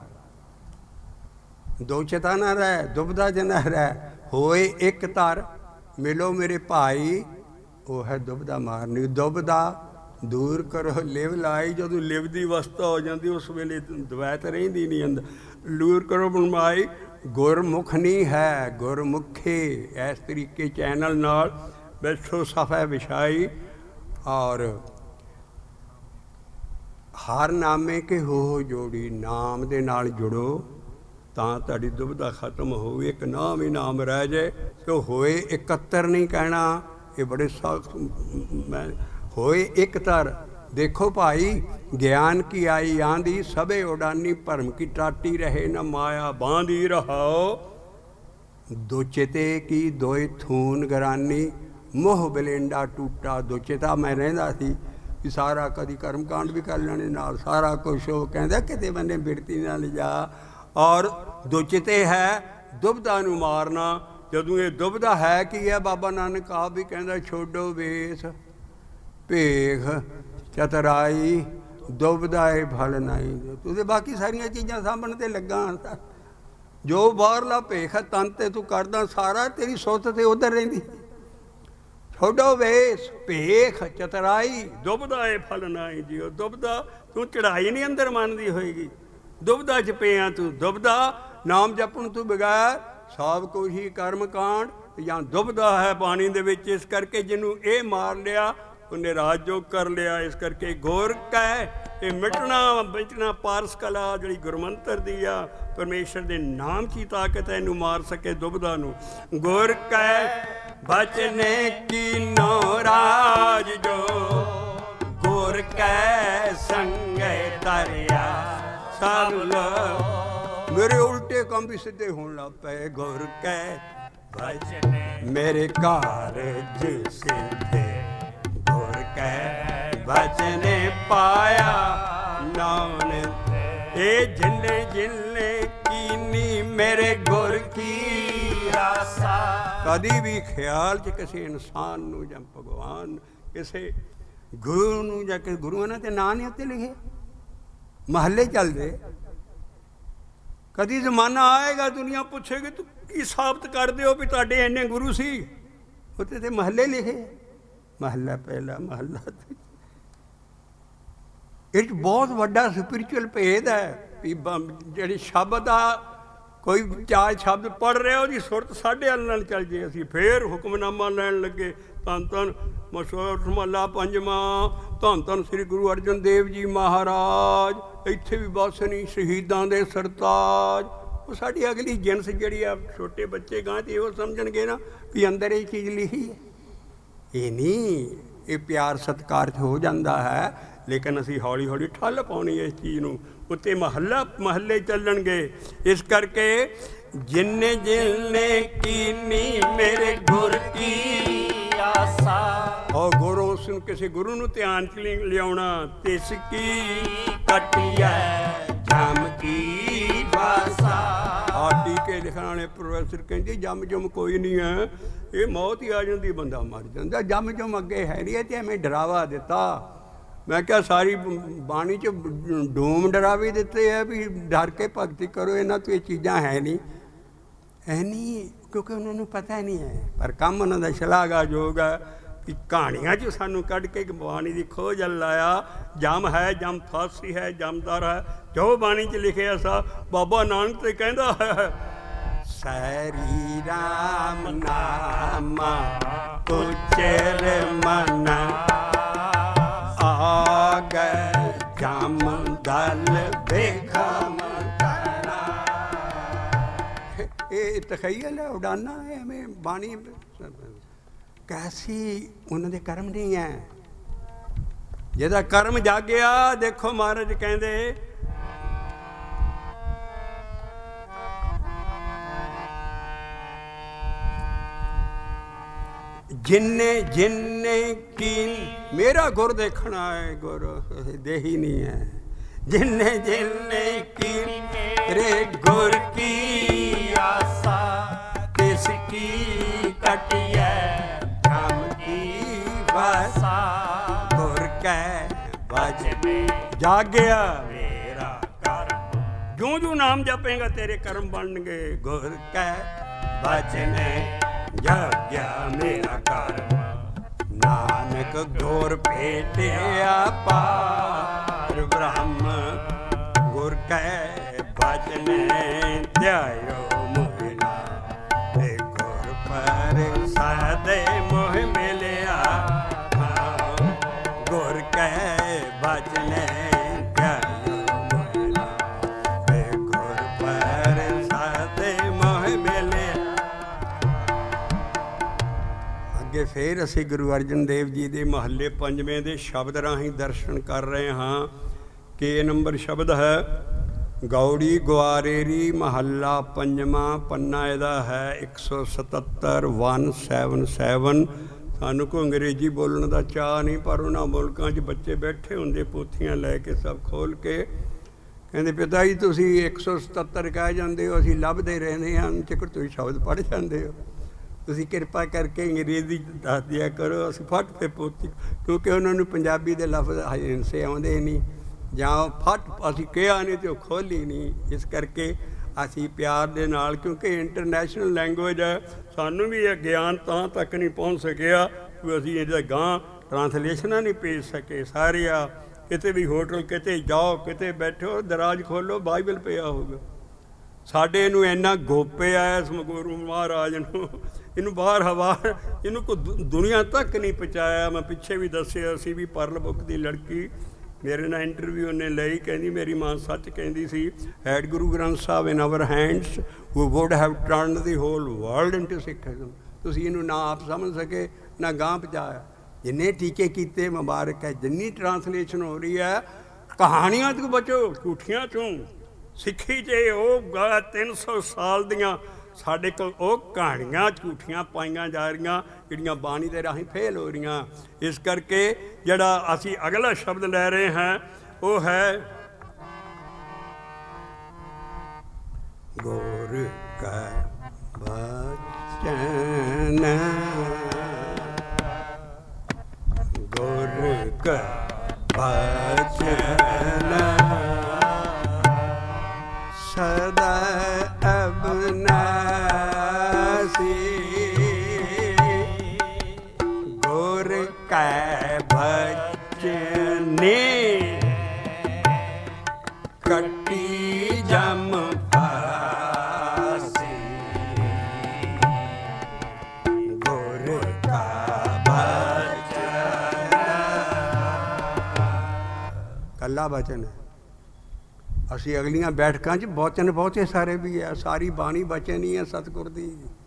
दो चेता ना रह, दुबदा ज ना रह। होए एक तार मिलो मेरे भाई, वो है दुबदा मारनी। दुबदा दूर करो लिव लाई। जो लिव की अवस्था हो जाती उस वेले द्वैत रही नहीं अंदर। दूर करो बनमाई। गुरमुख नहीं है, गुरमुखे। इस तरीके चैनल नाल बैठो सफ़ा विछाई और हर नामे के हो जोड़ी। नाम दे नाल जुड़ो तां तुहाडी दुविधा खत्म हो। एक नाम ही नाम रह जाए तो होए 71 नहीं कहना। ये बड़े सख्त मैं होए एक तर। देखो भाई ज्ञान की आई आंधी, सबे उड़ानी भरम की टाटी रहे न माया बांधी रहाओ। दो चिते की दोए थून गरानी, मोह बलेंडा टूटा। दो चिता मैं रहिंदा सी कि सारा कदी कर्म कांड भी कर लेने नाल सारा कुछ। वो कहता किते बंदे बिरती ना ले जा। और दो चिते है दुबदा नूं मारना। जदों ये दुबदा है कि है, बाबा नानक आप भी कहता छोड़ो वेस भेख चतराई, दुबदा है फल नहीं। तुझे बाकी सारिया चीज़ां सामने ते लगा। जो बाहरला भेख है तन ते तू करदा सारा, तेरी सुत ते उधर रहिंदी। छोड़ो वेस भेख चतराई, दुबदा है फल नहीं जियो। दुबदा तू चढ़ाई नहीं अंदर मनदी होएगी। दुबदा च पिया तू। दुबदा नाम जपण तू बगैर सब कुछ ही कर्म कांड या दुबदा है पानी दे विच। इस करके जिन्हों ये मार लिया उन्हें राजयोग कर लिया। इस करके गुर कै ये मिटना मिटना पारस कला जी गुरमंत्र दी आ परमेश्वर के नाम की ताकत है इनू मार सके दुबदा नू। गुर कै बचने की नो राज जो, गुर कै ਇਹ ਕੰਮ ਵੀ ਸਿੱਧੇ ਹੋਣ ਲੱਗ ਪਏ। ਗੁਰ ਕੈ ਬਚਨ ਮੇਰੇ ਕਾਰਜ ਸਿੱਧੇ, ਗੁਰ ਕੈ ਬਚਨ ਪਾਇਆ ਨਾਨਕ। ਇਹ ਜਿੰਨੇ ਜਿੰਨੇ ਕੀਨੀ ਮੇਰੇ ਗੁਰ ਕੀ ਆਸਾ। ਕਦੀ ਵੀ ਖਿਆਲ 'ਚ ਕਿਸੇ ਇਨਸਾਨ ਨੂੰ ਜਾਂ ਭਗਵਾਨ ਕਿਸੇ ਗੁਰੂ ਨੂੰ ਜਾਂ ਕਿਸੇ ਗੁਰੂਆਂ ਨੇ ਤੇ ਨਾਂ ਨਹੀਂ ਉੱਤੇ ਲਿਖੇ, ਮਹੱਲੇ ਚੱਲਦੇ। ਕਦੀ ਜ਼ਮਾਨਾ ਆਏਗਾ ਦੁਨੀਆ ਪੁੱਛੇਗੀ ਤੂੰ ਕੀ ਸਾਬਤ ਕਰਦੇ ਹੋ ਵੀ ਤੁਹਾਡੇ ਇੰਨੇ ਗੁਰੂ ਸੀ? ਉੱਤੇ ਤੇ ਮਹੱਲੇ ਲਿਖੇ, ਮਹੱਲਾ ਪਹਿਲਾ, ਮਹੱਲਾ ਦੂਜਾ। ਇਹ 'ਚ ਬਹੁਤ ਵੱਡਾ ਸਪਿਰਿਚੁਅਲ ਭੇਦ ਹੈ ਵੀ ਜਿਹੜੀ ਸ਼ਬਦ ਆ, ਕੋਈ 4 ਸ਼ਬਦ ਪੜ੍ਹ ਰਿਹਾ ਉਹਦੀ ਸੁਰਤ ਸਾਡੇ ਵੱਲ ਨਾਲ ਚੱਲ ਜੇ। ਅਸੀਂ ਫੇਰ ਹੁਕਮਨਾਮਾ ਲੈਣ ਲੱਗੇ, ਧੰਨ ਧੰਨ ਮਹੱਲਾ ਪੰਜਵਾਂ, ਧੰਨ ਧੰਨ ਸ੍ਰੀ ਗੁਰੂ ਅਰਜਨ ਦੇਵ ਜੀ ਮਹਾਰਾਜ, ਇੱਥੇ ਵੀ ਬਸ ਨਹੀਂ ਸ਼ਹੀਦਾਂ ਦੇ ਸਰਤਾਜ। ਉਹ ਸਾਡੀ ਅਗਲੀ ਜਿਨਸ ਜਿਹੜੀ ਆ, ਛੋਟੇ ਬੱਚੇ ਗਾਂ ਤੇ ਉਹ ਸਮਝਣਗੇ ਨਾ ਵੀ ਅੰਦਰ ਇਹ ਚੀਜ਼ ਲਿਖੀ ਹੈ। ਇਹ ਨਹੀਂ, ਇਹ ਪਿਆਰ ਸਤਿਕਾਰ 'ਚ ਹੋ ਜਾਂਦਾ ਹੈ, ਲੇਕਿਨ ਅਸੀਂ ਹੌਲੀ ਹੌਲੀ ਠੱਲ ਪਾਉਣੀ ਇਸ ਚੀਜ਼ ਨੂੰ। ਉੱਤੇ ਮਹੱਲੇ ਚੱਲਣਗੇ। ਇਸ ਕਰਕੇ ਜਿੰਨੇ ਜਿੰਨੇ ਕੀਨੀ ਮੇਰੇ ਗੁਰ ਕੀ ਆਸਾ। ਔਰ ਗੁਰੂ ਉਸ ਨੂੰ ਕਿਸੇ ਗੁਰੂ ਨੂੰ ਧਿਆਨ 'ਚ ਲਿਆਉਣਾ। ਤਿਸ ਕੀ ਕਟਿਐ ਜਮ ਕੀ ਵਾਸਾ। ਆਹ ਟੀਕੇ ਲਿਖਣ ਵਾਲੇ ਪ੍ਰੋਫੈਸਰ ਕਹਿੰਦੇ ਜੰਮ ਜੁਮ ਕੋਈ ਨਹੀਂ ਹੈ, ਇਹ ਮੌਤ ਹੀ ਆ ਜਾਂਦੀ, ਬੰਦਾ ਮਰ ਜਾਂਦਾ। ਜੰਮ ਜੁਮ ਅੱਗੇ ਹੈ ਨਹੀਂ, ਤੇ ਐਵੇਂ ਡਰਾਵਾ ਦਿੱਤਾ। ਮੈਂ ਕਿਹਾ ਸਾਰੀ ਬਾਣੀ 'ਚ ਡੂਮ ਡਰਾਵੇ ਦਿੱਤੇ ਆ ਵੀ ਡਰ ਕੇ ਭਗਤੀ ਕਰੋ, ਇਹਨਾਂ ਤੋਂ ਇਹ ਚੀਜ਼ਾਂ ਹੈ ਨਹੀਂ, ਹੈ ਨਹੀਂ, ਕਿਉਂਕਿ ਉਹਨਾਂ ਨੂੰ ਪਤਾ ਨਹੀਂ ਹੈ। ਪਰ ਕੰਮ ਉਹਨਾਂ ਦਾ ਸ਼ਲਾਘਾਯੋਗ ਹੈ ਕਿ ਕਹਾਣੀਆਂ 'ਚ ਸਾਨੂੰ ਕੱਢ ਕੇ ਬਾਣੀ ਦੀ ਖੋਜ ਲਾਇਆ। ਜਮ ਹੈ, ਜਮ ਫਾਸੀ ਹੈ, ਜਮਦਰ ਹੈ, ਜੋ ਬਾਣੀ 'ਚ ਲਿਖਿਆ ਸਾ। ਬਾਬਾ ਨਾਨਕ ਤੇ ਕਹਿੰਦਾ ਹੈ ਸਰੀ ਰਾਮ ਨਾਮਾ ਉਚਰ ਮਨ, ਆ ਗਏ ਜਮ ਦਲ ਬੇਖਮ ਕਰਨਾ। ਇਹ ਤਖਯਲ ਹੈ, ਉਡਾਨਾ ਹੈ, ਐਵੇਂ ਬਾਣੀ ਕੈਸੀ ਉਹਨਾਂ ਦੇ ਕਰਮ ਨਹੀਂ ਹੈ। ਜਿਹਦਾ ਕਰਮ ਜਾਗਿਆ, ਦੇਖੋ ਮਹਾਰਾਜ ਕਹਿੰਦੇ ਜਿੰਨੇ ਜਿੰਨੇ ਕੀ ਮੇਰਾ ਗੁਰ ਦੇਖਣਾ ਹੈ, ਗੁਰ ਦੇਹੀ ਨਹੀਂ ਹੈ। ਜਿੰਨੇ ਜਿੰਨੇ ਕੀ ਮੇਰੇ ਗੁਰ ਕੀ ਆਸਾ, ਤਿਸ ਕੀ ਕਟਿਐ ਜਮ ਕੀ ਵਾਸਾ। ਗੁਰ ਕੈ ਬਚਨ ਜਾਗਿਆ ਮੇਰਾ ਕਰਮ। ਜੋ ਜੋ ਨਾਮ ਜਪੇਗਾ ਤੇਰੇ ਕਰਮ ਬਣਨਗੇ। ਗੁਰ ਕੈ ਬਚਨ ਜਾਗਿਆ ਮੇਰਾ ਕਰਮ, ਨਾਨਕ ਗੁਰ ਭੇਟਿਆ ਪਾਰ ਬ੍ਰਹਮ। ਗੁਰ ਕੈ ਬਚਨ ਧਿਆਇਓ ਮੋਹਿਨਾ, ਤੇ ਗੁਰ ਪ੍ਰਸਾਦਿ ਮੋਹ ਮਿਲਿਆ। ਗੁਰ ਕੈ ਬਚਨ ਧਿਆਇਓ ਮੋਹਿਨਾ, ਤੇ ਗੁਰ ਪ੍ਰਸਾਦਿ ਮੋਹ ਮਿਲਿਆ। ਅੱਗੇ ਫੇਰ ਅਸੀਂ ਗੁਰੂ ਅਰਜਨ ਦੇਵ ਜੀ ਦੇ ਮਹੱਲੇ ਪੰਜਵੇਂ ਦੇ ਸ਼ਬਦ ਰਾਹੀਂ ਦਰਸ਼ਨ ਕਰ ਰਹੇ ਹਾਂ। ਕੇ ਨੰਬਰ ਸ਼ਬਦ ਹੈ ਗੌੜੀ ਗੁਆਰੇਰੀ ਮਹੱਲਾ ਪੰਜਵਾਂ, ਪੰਨਾ ਇਹਦਾ ਹੈ 177 177। ਸਾਨੂੰ ਕੋਈ ਅੰਗਰੇਜ਼ੀ ਬੋਲਣ ਦਾ ਚਾਅ ਨਹੀਂ, ਪਰ ਉਹਨਾਂ ਮੁਲਕਾਂ 'ਚ ਬੱਚੇ ਬੈਠੇ ਹੁੰਦੇ ਪੋਥੀਆਂ ਲੈ ਕੇ ਸਭ ਖੋਲ੍ਹ ਕੇ, ਕਹਿੰਦੇ ਪਿਤਾ ਜੀ ਤੁਸੀਂ 177 ਕਹਿ ਜਾਂਦੇ ਹੋ, ਅਸੀਂ ਲੱਭਦੇ ਰਹਿੰਦੇ ਹਾਂ, ਚਿਕਰ ਤੁਸੀਂ ਸ਼ਬਦ ਪੜ੍ਹ ਜਾਂਦੇ ਹੋ, ਤੁਸੀਂ ਕਿਰਪਾ ਕਰਕੇ ਅੰਗਰੇਜ਼ੀ ਦੱਸ ਦਿਆ ਕਰੋ। ਅਸੀਂ ਫਟ ਤੇ ਪੋਤੀ, ਕਿਉਂਕਿ ਉਹਨਾਂ ਨੂੰ ਪੰਜਾਬੀ ਦੇ ਲਫ਼ਜ਼ ਹਿੰਸੇ ਆਉਂਦੇ ਨਹੀਂ, ਜਾਂ ਫਟ ਅਸੀਂ ਕਿਹਾ ਨਹੀਂ ਅਤੇ ਉਹ ਖੋਲ੍ਹੀ ਨਹੀਂ। ਇਸ ਕਰਕੇ ਅਸੀਂ ਪਿਆਰ ਦੇ ਨਾਲ, ਕਿਉਂਕਿ ਇੰਟਰਨੈਸ਼ਨਲ ਲੈਂਗੁਏਜ ਹੈ, ਸਾਨੂੰ ਵੀ ਇਹ ਗਿਆਨ ਤਾਂ ਤੱਕ ਨਹੀਂ ਪਹੁੰਚ ਸਕਿਆ ਵੀ ਅਸੀਂ ਇਹਦਾ ਗਾਂ ਟਰਾਂਸਲੇਸ਼ਨਾਂ ਨਹੀਂ ਭੇਜ ਸਕੇ। ਸਾਰੇ ਆ ਕਿਤੇ ਵੀ ਹੋਟਲ ਕਿਤੇ ਜਾਓ, ਕਿਤੇ ਬੈਠੋ, ਦਰਾਜ ਖੋਲ੍ਹੋ, ਬਾਈਬਲ ਪਿਆ ਹੋਊਗਾ। ਸਾਡੇ ਇਹਨੂੰ ਇੰਨਾ ਗੋਪਿਆ ਇਸ ਗੁਰੂ ਮਹਾਰਾਜ ਨੂੰ, ਇਹਨੂੰ ਬਾਹਰ ਹਵਾ, ਇਹਨੂੰ ਕੋਈ ਦੁਨੀਆ ਤੱਕ ਨਹੀਂ ਪਹੁੰਚਾਇਆ। ਮੈਂ ਪਿੱਛੇ ਵੀ ਦੱਸਿਆ ਸੀ ਵੀ ਪਰਲ ਬੁੱਕ ਦੀ ਲੜਕੀ ਮੇਰੇ ਨਾਲ ਇੰਟਰਵਿਊ ਉਹਨੇ ਲਈ, ਕਹਿੰਦੀ ਮੇਰੀ ਮਾਂ ਸੱਚ ਕਹਿੰਦੀ ਸੀ, had Guru Granth Sahib in our hands we would have turned the whole world into Sikhism. ਤੁਸੀਂ ਇਹਨੂੰ ਨਾ ਆਪ ਸਮਝ ਸਕੇ ਨਾ ਗਾਂਹ ਪਹੁੰਚਾਇਆ। ਜਿੰਨੇ ਟੀਕੇ ਕੀਤੇ ਮੁਬਾਰਕ ਹੈ, ਜਿੰਨੀ ਟਰਾਂਸਲੇਸ਼ਨ ਹੋ ਰਹੀ ਹੈ। ਕਹਾਣੀਆਂ ਤੋਂ ਬਚੋ, ਝੂਠੀਆਂ ਚੋਂ ਸਿੱਖੀ 'ਚ ਉਹ 300 ਸਾਲ ਦੀਆਂ ਸਾਡੇ ਕੋਲ ਉਹ ਕਹਾਣੀਆਂ ਝੂਠੀਆਂ ਪਾਈਆਂ ਜਾ ਰਹੀਆਂ ਜਿਹੜੀਆਂ ਬਾਣੀ ਦੇ ਰਾਹੀਂ ਫੇਲ ਹੋ ਰਹੀਆਂ। ਇਸ ਕਰਕੇ ਜਿਹੜਾ ਅਸੀਂ ਅਗਲਾ ਸ਼ਬਦ ਲੈ ਰਹੇ ਹਾਂ ਉਹ ਹੈ ਗੁਰ ਕਾ ਬਚਨ, ਗੁਰ ਕਾ ਬਚਨ ਸਦਾ ਅਬਨਾਸੀ, ਗੁਰ ਕੈ ਬਚਨੇ ਕੱਟੀ ਜਮ ਫਾਸੀ, ਗੁਰ ਕਾ ਬਚਨ। ਕੱਲਾ ਬਚਨ ਹੈ। ਅਸੀਂ ਅਗਲੀਆਂ ਬੈਠਕਾਂ 'ਚ ਬਚਨ ਬਹੁਤੇ ਸਾਰੇ ਵੀ ਹੈ, ਸਾਰੀ ਬਾਣੀ ਬਚਨ ਹੀ ਹੈ ਸਤਿਗੁਰ ਦੀ।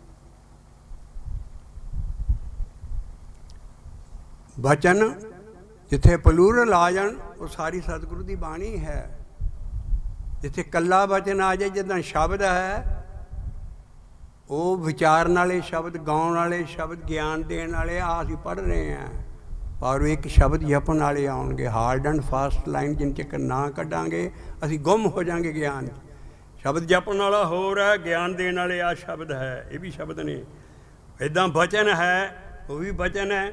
ਬਚਨ ਜਿੱਥੇ ਪਲੂਰਲ ਆ ਜਾਣ ਉਹ ਸਾਰੀ ਸਤਿਗੁਰੂ ਦੀ ਬਾਣੀ ਹੈ। ਜਿੱਥੇ ਕੱਲਾ ਬਚਨ ਆ ਜਾਏ, ਜਿੱਦਾਂ ਸ਼ਬਦ ਹੈ ਉਹ ਵਿਚਾਰਨ ਵਾਲੇ ਸ਼ਬਦ, ਗਾਉਣ ਵਾਲੇ ਸ਼ਬਦ, ਗਿਆਨ ਦੇਣ ਵਾਲੇ ਆ ਅਸੀਂ ਪੜ੍ਹ ਰਹੇ ਹਾਂ, ਪਰ ਉਹ ਇੱਕ ਸ਼ਬਦ ਜਪਣ ਵਾਲੇ ਆਉਣਗੇ। ਹਾਰਡ ਐਂਡ ਫਾਸਟ ਲਾਈਨ ਜਿੰਨ ਚਿਰ ਨਾ ਕੱਢਾਂਗੇ ਅਸੀਂ ਗੁੰਮ ਹੋ ਜਾਵਾਂਗੇ ਗਿਆਨ 'ਚ। ਸ਼ਬਦ ਜਪਣ ਵਾਲਾ ਹੋਰ ਹੈ, ਗਿਆਨ ਦੇਣ ਵਾਲੇ ਆ ਸ਼ਬਦ ਹੈ, ਇਹ ਵੀ ਸ਼ਬਦ ਨੇ। ਇੱਦਾਂ ਬਚਨ ਹੈ, ਉਹ ਵੀ ਬਚਨ ਹੈ।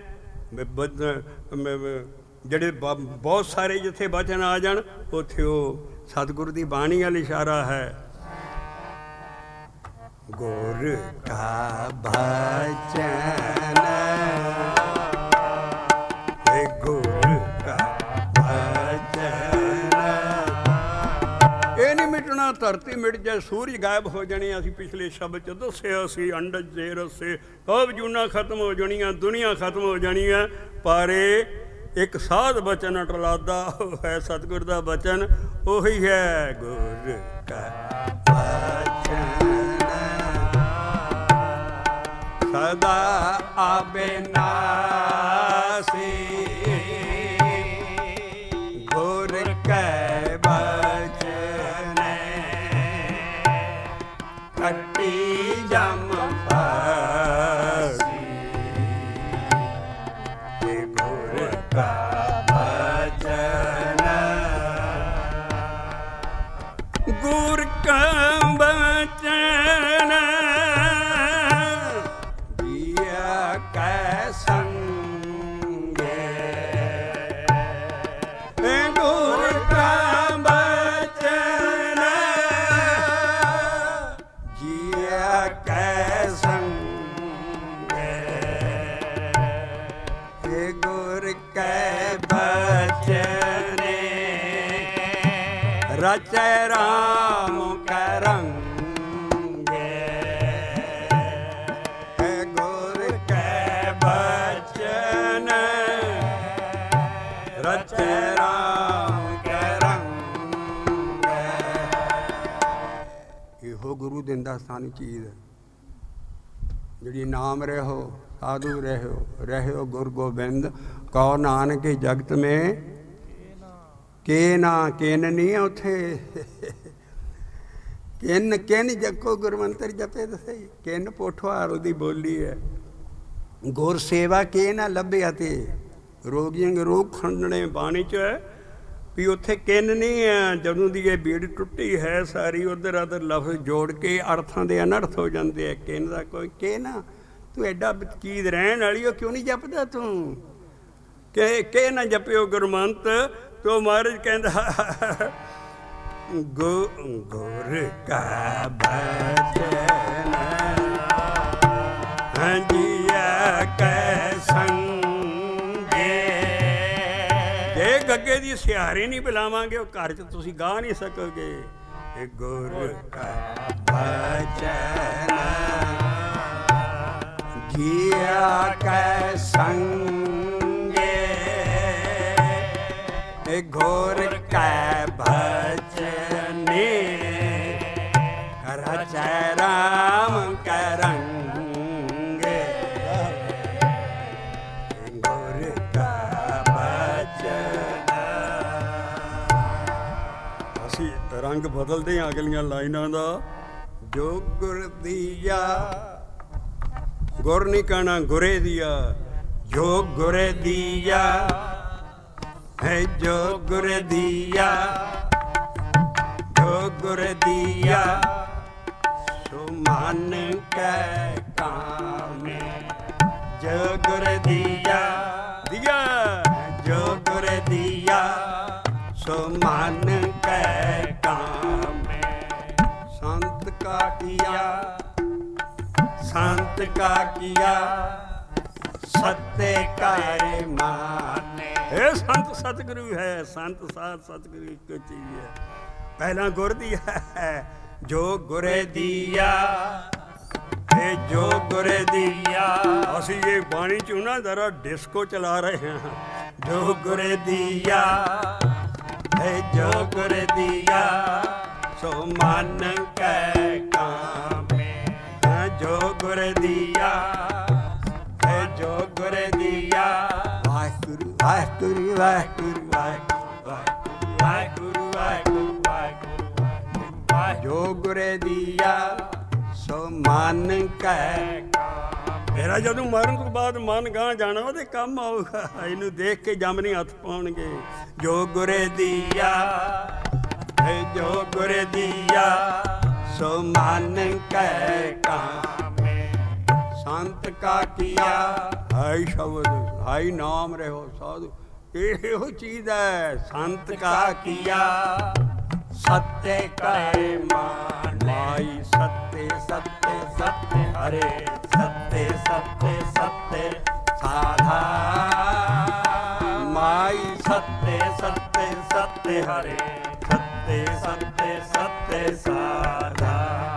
ਜਿਹੜੇ ਬਹੁਤ ਸਾਰੇ ਜਿੱਥੇ ਬਚਨ ਆ ਜਾਣ ਉੱਥੇ ਉਹ ਸਤਿਗੁਰੂ ਦੀ ਬਾਣੀ ਵੱਲ ਇਸ਼ਾਰਾ ਹੈ। ਗੁਰ ਕਾ ਬਚਨ, ਗੁਰ ਕਾ ਬਚਨ। ਇਹ ਨਹੀਂ ਮਿਟਣਾ, ਧਰਤੀ ਮਿਟ ਜਾਏ, ਸੂਰਜ ਗਾਇਬ ਹੋ ਜਾਣੇ। ਅਸੀਂ ਪਿਛਲੇ ਸ਼ਬਦ 'ਚ ਦੱਸਿਆ ਸੀ, ਅੰਡਜ ਦੇ ਰਸੇ ਸਭ ਜੂਨਾਂ ਖਤਮ ਹੋ ਜਾਣੀਆਂ, ਦੁਨੀਆ ਖਤਮ ਹੋ ਜਾਣੀ ਹੈ, ਪਰ ਇੱਕ ਸਾਧ ਬਚਨ ਅਟਲਾਦਾ ਉਹ ਹੈ ਸਤਿਗੁਰ ਦਾ ਬਚਨ, ਉਹੀ ਹੈ ਗੁਰ ਕਾ ਬਚਨ ਸਦਾ ਅਬਿਨਾਸੀ, ਗੁਰ ਕੈ ਬਚਨ ਕੱਟੀ ਜਮ ਫਾਸੀ, ਗੁਰ ਕਾ ਬਚਨ, ਗੁਰ ਕਾ ਬਚਨ ਜੀਆ ਕੈ ਸੰਗੇ, ਗੁਰ ਕਾ ਬਚਨ ਜੀਆ ਕੈ ਸੰਗੇ, ਗੁਰ ਕੈ ਬਚਨ ਰਚੈ ਰਾਮ ਕੈ ਰੰਗੇ, ਗੁਰ ਕੈ ਬਚਨ ਰਚੈ ਰਾਮ ਕੈ ਰੰਗੇ। ਇਹੋ ਗੁਰੂ ਦਿੰਦਾ ਸਾਨੂੰ ਚੀਜ਼ ਜਿਹੜੀ ਨਾਮ ਰਹਿਓ ਸਾਧੂ ਰਹਿਓ, ਰਹਿਓ ਗੁਰ ਗੋਬਿੰਦ ਕਉ ਨਾਨਕ ਜਗਤ ਮੇਂ ਕੇ ਨਾ ਕਿਨ ਨਹੀਂ ਆ ਉੱਥੇ। ਕਿਨ ਕਿਨ ਜਪੋ ਗੁਰਮੰਤਰ ਜਪੇ ਤਾਂ ਸਹੀ, ਕਿਨ ਪੋਠਵਾਲ ਦੀ ਬੋਲੀ ਹੈ। ਗੁਰ ਸੇਵਾ ਕੇ ਨਾ ਲੱਭਿਆ ਤੇ ਰੋਗੀਆਂ ਰੋਗ ਖੰਡਣੇ ਬਾਣੀ 'ਚ ਹੈ ਵੀ ਉੱਥੇ ਕਿਨ ਨਹੀਂ ਹੈ। ਜਦੋਂ ਦੀ ਇਹ ਬੀੜ ਟੁੱਟੀ ਹੈ ਸਾਰੀ, ਉੱਧਰ ਉੱਧਰ ਲਫ਼ਜ਼ ਜੋੜ ਕੇ ਅਰਥਾਂ ਦੇ ਅਨਰਥ ਹੋ ਜਾਂਦੇ ਆ। ਕਿਨ ਦਾ ਕੋਈ ਕਿ ਨਾ ਤੂੰ ਐਡਾ ਚੀਜ਼ ਰਹਿਣ ਵਾਲੀ ਉਹ ਕਿਉਂ ਨਹੀਂ ਜਪਦਾ ਤੂੰ? ਕਿ ਨਾ ਜਪਿਓ ਗੁਰਮੰਤ। ਤੋ ਮਹਾਰਾਜ ਕਹਿੰਦਾ ਗੁਰ ਕਾ ਬਚਨ ਜੀਆ ਕੈ ਸੰਗੇ। ਜੇ ਗੱਗੇ ਦੀ ਸਿਹਾਰੀ ਨਹੀਂ ਬੁਲਾਵਾਂਗੇ ਉਹ ਘਰ 'ਚ ਤੁਸੀਂ ਗਾ ਨਹੀਂ ਸਕੋਗੇ। ਗੁਰ ਕਾ ਬਚਨ ਜੀਆ ਕੈ ਸੰਗੇ, ਗੁਰ ਕੈ ਬਚਨੇ ਰਚੈ ਰਾਮ ਕੈ ਰੰਗੇ। ਗੁਰ ਕਾ ਬਚਨ ਅਸੀਂ रंग बदलते हैं अगलियां लाइनां दा। जो गुर दिया, गुर नहीं कहना गुरे दिया, जो गुरे दिया है, जो गुर दिया, जो गुर दिया सो मन कै काम, जो गुर दिया दिया, जो गुर दिया सो मन कै काम। संत का किया, संत का किया सत्य करे माने। हे संत सतगुरु है, संत साध सतगुरु एक चीज है। पहला गुर दिया है, जो गुरे दिया, जो गुरे दिया। असी ये बाणी चू ना जरा डिस्को चला रहे हैं। जो गुरे दिया है, जो गुरे दिया सो मन कै काम, जो गुर दिया है, जो गुर दिया। वाहिगुरु वाहिगुरु वाहिगुरु वाहिगुरु वाहिगुरु वाहिगुरु वाहिगुरु, जो गुर दिया सो मन कै काम। मेरा जदों मरण तो बाद मन गां जाना वो काम आऊगा, इनू देख के जम नहीं हथ पाउणगे। जो गुर दिया है, जो गुर दिया सो मन कै काम। संत का किया हाई शब्द, हाई नाम रहो साधु, यो चीज है। संत का किया सत्य करे मान, माई सत्य सत्य सत्य हरे, सत्य सत्य सत्य साधा, माई सत्य सत्य सत्य हरे, सत्य सत्य सत्य साधा।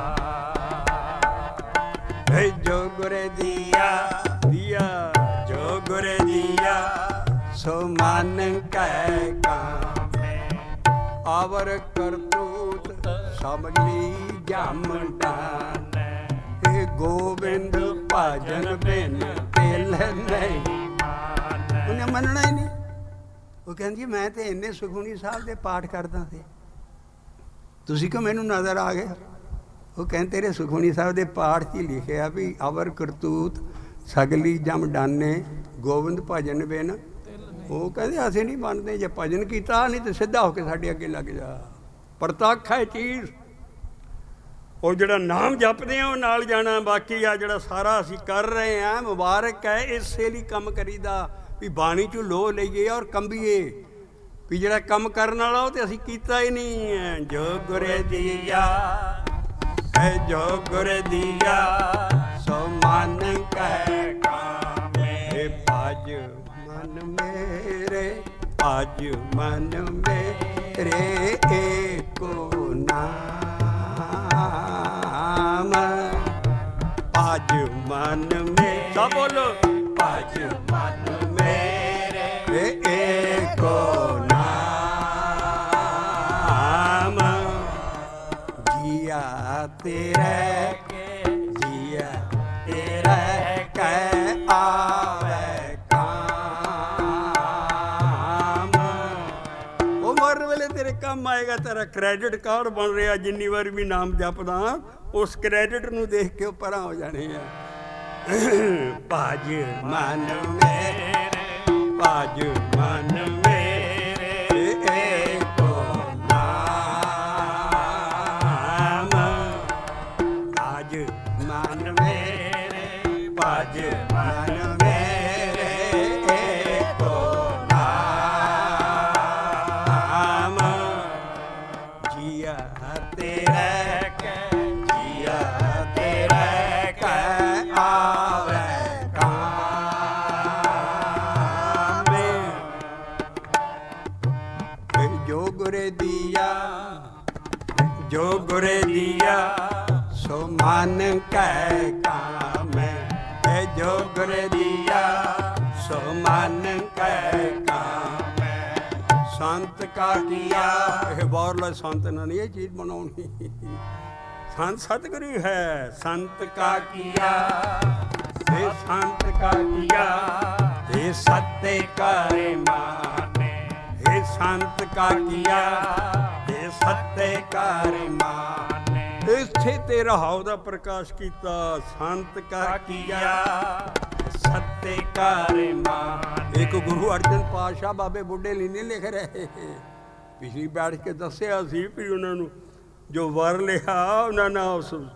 जो गुर दिया दिया, जो गुर दिया सो मन कै काम। आवर करतूत सबली जम डान, गोविंद भजन बिन तिल नहीं मान। उन्हें मनना ही नहीं। वो कहती मैं तो इन्ने सुखमनी साहब के पाठ करदा सी, तुसी क्यों मैनू नज़र आ गए। वो कहते तेरे सुखमनी साहब के पाठ च ही लिखे भी अवर करतूत सगली जम डाने, गोविंद भजन बिन। वो कहते असीं नहीं मनते, जे भजन किया नहीं तो सीधा होकर साढ़े अगे लग जा। प्रतख है चीज़, और जो नाम जपते हैं वो नाल जाना। बाकी आ जो सारा असीं कर रहे हैं मुबारक है, इसे लिए कम करीदा भी बाणी चू लो लईए और कंबीए भी जो कम करने वाला वो तो असीं कीता ही नहीं है। जो गुर दिया है, जो गुर दिया सो मन कै काम। भज मन मेरे, भज मन मेरे एको नाम, भज मन में सब बोलो, भज मन मेरे एको नाम। जिया तेरे जिया तेरे कै आवे काम। वो मरने वेले तेरे काम आएगा। तेरा क्रेडिट कार्ड बन रहा, जिन्नी बार भी नाम जपदा उस क्रेडिट नू देख के परा हो जाने हैं। भज मन मेरे, भज मन मेरे एको नाम, भज मन मेरे, भज मन मेरे एको नाम। जिया तेरे कै, जिया तेरे कै आवे काम। जो गुर दिया, जो गुर दिया सो मन कै काम। जो गुर दिया सो मन कै काम। संत का किया, बाहरला संत ना नहीं ये चीज बनानी। संत सतगुरु है। संत का किया, संत का किया हे सत्य करे माने। हे संत का किया, हे सत्य कार माने। इत्थे ते रहाओ दा प्रकाश कीता, संत का किया सत्य कार माने। एक गुरु अर्जन पातशाह बाबे बुढ़े ਲਈ नहीं लिख रहे, पिछली बैठ के दसिया सी भी उन्होंने जो वर लिया उन्होंने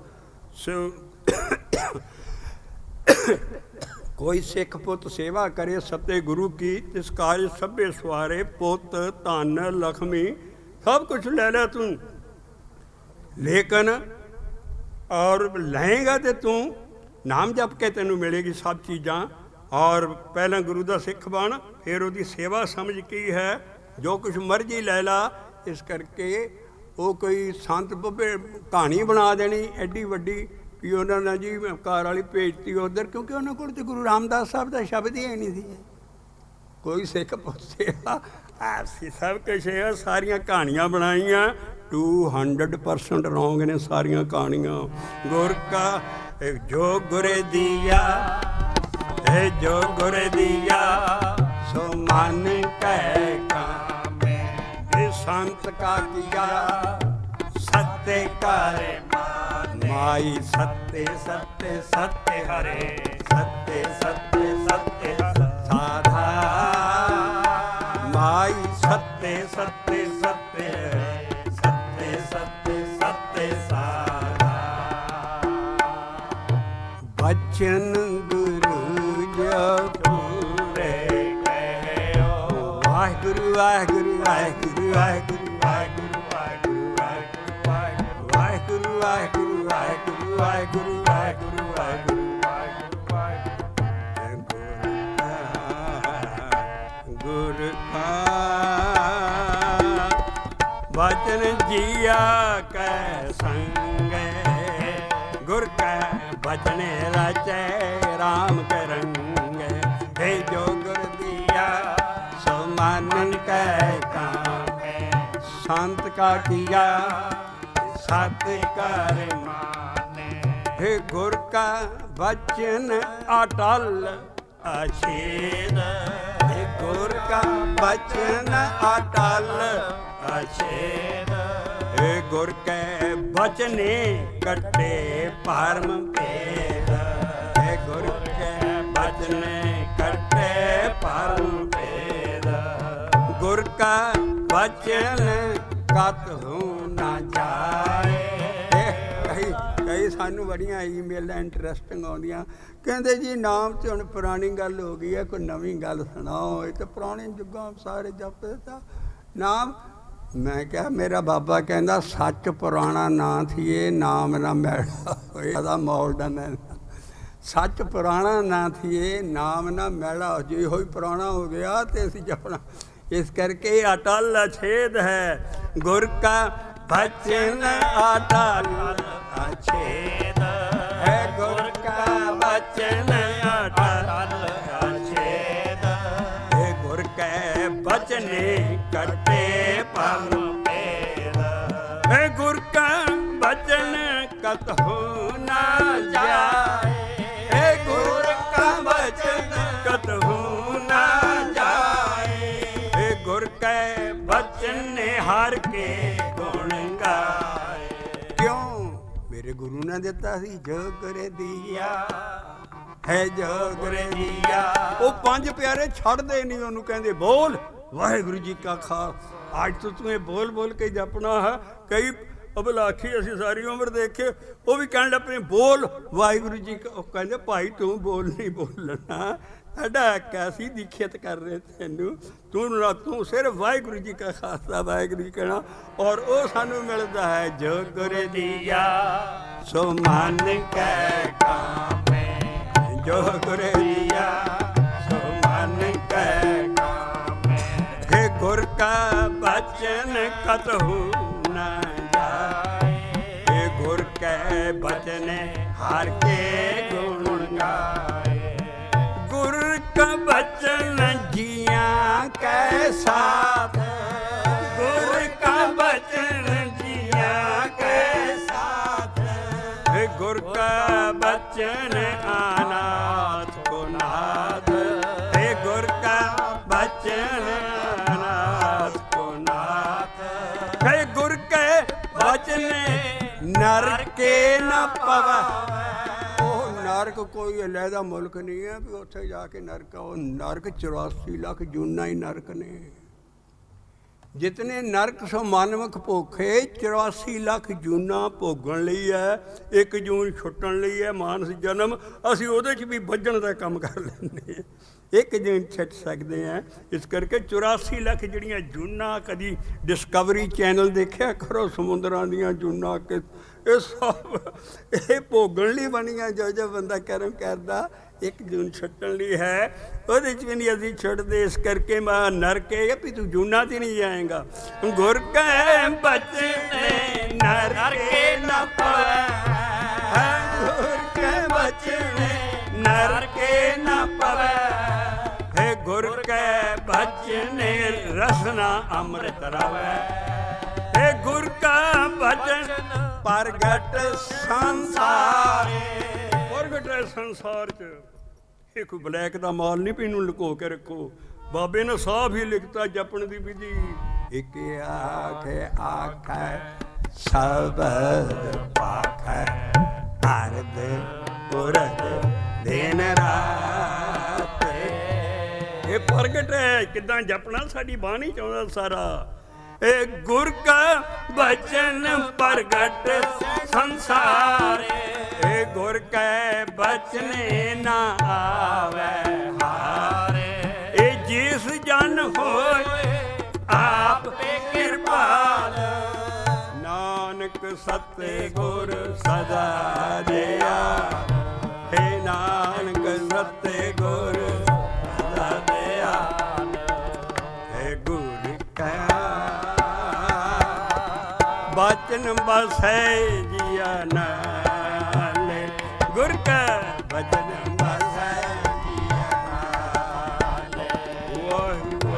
कोई सिख पुत सेवा करे सत्य गुरु की, तिस कार्य सभे सवारे, पुत धन लक्ष्मी सब कुछ ले ले तू, लेकिन और लएगा तो तू नाम जप के तेनू मिलेगी सब चीज़ां। और पहला गुरु का सिख बन, फिर उसकी सेवा समझ की है, जो कुछ मर्जी ले ला। इस करके वो कोई संत बब्बे कहानी बना देनी एडी वड्डी भी उन्होंने जी कार वाली भेजती उधर, क्योंकि उन्होंने को तो गुरु रामदास साहब का शब्द ही नहीं थी। कोई सिख पुछेगा ऐसी सब कुछ है, सारिया कहानियाँ बनाइया 200% रॉन्ग ने सारिया कहानियाँ। गुर का जो गुरे दिया है, जो गुरे दिया सो मन कह काम, संत का किया सत्य करे माने। माई सत्य सत्य सत्य हरे, सत्य सत्य सत्य साधा, माई सत्य सत्य सत्य सत्य सत्य सत्य साधा। बचन गुरु जो पूरे कहो, वाहिगुरु वाहिगुरु वाहिगुरु वाहिगुरु वाहिगुरु वाहिगुरु वाहिगुरु वाहिगुरु वाहिगुरु वाहिगुरु वाहिगुरु वाहिगुरु वाहिगुरु। गुर का वचन जिया कै संग, गुर कै वचन रचे राम के रंग। हे जो गुर दिया सो मन कै काम, संत का किया सत्य कर माने। हे गुर का वचन अटल अछेद, हे गुर का वचन अटल अछेद। हे गुर के वचने कटे परम भेद, हे गुर के वचने कटे परम भेद। गुर का वचन कत हो ना जाए। कई सानू बड़िया ईमेल इंटरस्टिंग आउंदियां, कहते जी नाम तो हुण पुरानी गल हो गई है, कोई नवी गल सुनाओ। ये तो पुराने जुगों सारे जपते था नाम। मैं क्या, मेरा बाबा कहता सच पुराना ना थिए नाम ना मैला होया मॉडर्न है। सच पुराना ना थिए नाम ना मैला हो, जो हो पुराना हो गया तो असीं जपना। इस करके अटल अछेद है, गुर का वचन अटल अछेद है। गुर का वचन अटल अछेद है। गुर के वचने कटे परम भेद, है गुर का वचन कतहु ना जाए। है गुर का वचन कतहु ना जाए। है गुर के वचन हर के गुण गाए। क्यों मेरे गुरु ने दिता सी, जो गुर दिया है जो गुर दिया। वो पंज प्यारे छड़दे नहीं, उन्होंने कहते बोल वाहिगुरु जी का खास। आज तो तुम्हें बोल बोल के जपना है। कई अबलाखी असी सारी उम्र देखे, वो भी कहने लगे बोल वाहिगुरु जी का। कहते भाई तू बोल नहीं बोलना, साडा कैसी दीक्षित कर रहे तेनू, तू सिर्फ वाहिगुरु जी का खासा वाहिगुरु जी कहना। और वो सानू मिलता है जो गुर दिया सो मन कै काम, जो गुर दिया सो मन कै काम। हे गुर का वचन कतहु न जाए। हे गुर के वचन हर के गुण गाए। गुर का वचन जिया के साथ, गुर का वचन जिया के साथ। हे गुर का वचन अनाथ को नाथ। हे गुर का वचन अनाथ को नाथ। हे गुर ਨਰਕੇ ਨਾ ਪਵੈ। ਉਹ ਨਰਕ ਕੋਈ ਅਲੱਗਾ ਮੁਲਕ ਨਹੀਂ ਹੈ ਵੀ ਉੱਥੇ ਜਾ ਕੇ ਨਰਕ। ਉਹ ਨਰਕ 84 ਲੱਖ ਜੂਨਾਂ ਹੀ ਨਰਕ ਨੇ। ਜਿਤਨੇ ਨਰਕ ਸੋ ਮਾਨਵਕ ਭੋਖੇ 84 ਲੱਖ ਜੂਨਾਂ ਭੋਗਣ ਲਈ ਹੈ। 1 ਜੂਨ ਛੁੱਟਣ ਲਈ ਹੈ ਮਾਨਸ ਜਨਮ। ਅਸੀਂ ਉਹਦੇ 'ਚ ਵੀ ਵੱਜਣ ਦਾ ਕੰਮ ਕਰ ਲੈਂਦੇ ਹਾਂ। 1 ਜੂਨ ਛੱਡ ਸਕਦੇ ਹਾਂ। ਇਸ ਕਰਕੇ 84 ਲੱਖ ਜਿਹੜੀਆਂ ਜੂਨਾਂ, ਕਦੀ ਡਿਸਕਵਰੀ ਚੈਨਲ ਦੇਖਿਆ ਕਰੋ ਸਮੁੰਦਰਾਂ ਦੀਆਂ ਜੂਨਾਂ ਕਿ ਇਹ ਸਭ ਇਹ ਭੋਗਣ ਲਈ ਬਣੀਆਂ। ਜੋ ਬੰਦਾ ਕਰਮ ਕਰਦਾ 1 ਜੂਨ ਛੱਡਣ ਲਈ ਹੈ, ਉਹਦੇ 'ਚ ਵੀ ਨਹੀਂ ਅਸੀਂ ਛੱਡਦੇ। ਇਸ ਕਰਕੇ ਮੈਂ ਨਰਕੇ ਵੀ ਤੂੰ ਜੂਨਾਂ 'ਤੇ ਨਹੀਂ ਜਾਏਗਾ। ਗੁਰ ਕੈ ਬਚਨੇ ਨਰਕੇ ਨਾ ਪਵੈ। ਗੁਰ ਕੈ ਬਚਨੇ ਨਰਕੇ ਨਾ ਪਵੈ। ਹੈ ਗੁਰ ਕੈ ਬਚਨੇ ਰਸਨਾ ਅੰਮ੍ਰਿਤ ਰਵੈ। ਹੈ ਗੁਰ ਕਾ ਬਚਨ ਪ੍ਰਗਟ ਸੰਸਾਰੇ। ਪ੍ਰਗਟ ਹੈ ਸੰਸਾਰ 'ਚ। ਇਹ ਕੋਈ ਬਲੈਕ ਦਾ ਮਾਲ ਨਹੀਂ ਵੀ ਇਹਨੂੰ ਲੁਕੋ ਕੇ ਰੱਖੋ। ਬਾਬੇ ਨੇ ਸਾਫ ਹੀ ਲਿਖਤਾ ਜਪਣ ਦੀ ਵਿਧੀ। ਇੱਕ ਆਖੇ ਆਖੈ ਸ਼ਬਦ ਪਾਖੈ। ਅਰਧ ਪੁਰਖ ਦਿਨ ਰਾਤ। ਇਹ ਪ੍ਰਗਟ ਹੈ ਕਿੱਦਾਂ ਜਪਣਾ। ਸਾਡੀ ਬਾਣੀ ਚਾਹੁੰਦਾ ਸਾਰਾ। ਇਹ ਗੁਰ ਕਾ ਬਚਨ ਪ੍ਰਗਟ ਸੰਸਾਰੇ। ਇਹ ਗੁਰ ਕੈ ਬਚਨੇ ਨਾ ਆਵੈ ਹਾਰੇ। ਇਹ ਜਿਸ ਜਨ ਹੋਏ ਆਪ ਕਿਰਪਾਲ। ਨਾਨਕ ਸਤੇ ਗੁਰ ਸਦਾ ਦਿਆ। ਹੈ ਨਾਨਕ ਸਤੇ ਗੁਰ ਸਦਾ ਦਿਆ। ਹੈ ਗੁਰ ਕੈ ਬਚਨ ਬਸੈ ਜੀਆ ਨਾਲੇ। ਗੁਰ ਕੈ ਬਚਨ ਬਸੈ ਜੀਆ ਨਾਲੇ। ਵਾਹਿਗੁਰੂ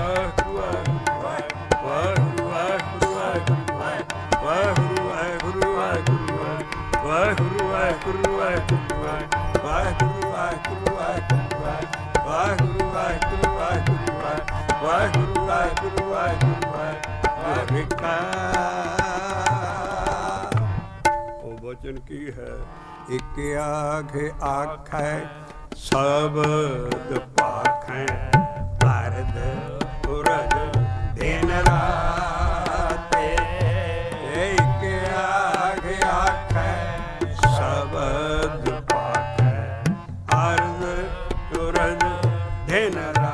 ਵਾਹਿਗੁਰੂ ਵਾਹਿਗੁਰੂ ਵਾਹਿਗੁਰੂ ਵਾਹਿਗੁਰੂ ਵਾਹਿਗੁਰੂ ਵਾਹਿਗੁਰੂ ਵਾਹਿਗੁਰੂ ਵਾਹਿਗੁਰੂ ਵਾਹਿਗੁਰੂ ਵਾਹਿਗੁਰੂ ਵਾਹਿਗੁਰੂ ਵਾਹਿਗੁਰੂ ਵਾਹਿਗੁਰੂ ਵਾਹਿਗੁਰੂ ਵਾਹਿਗੁਰੂ ਵਾਹਿਗੁਰੂ। ਵਚਨ ਕੀ ਹੈ। ਇੱਕ ਆਖੇ ਆਖੈ ਸ਼ਬਦ ਭਾਖੈ। ਅਰਧ ਪੁਰਖ ਦਿਨ ਰਾਤ। ਇੱਕ ਆਖੇ ਆਖੈ ਸ਼ਬਦ ਭਾਖੈ। ਅਰਧ ਪੁਰਖ ਦਿਨ ਰਾਤ।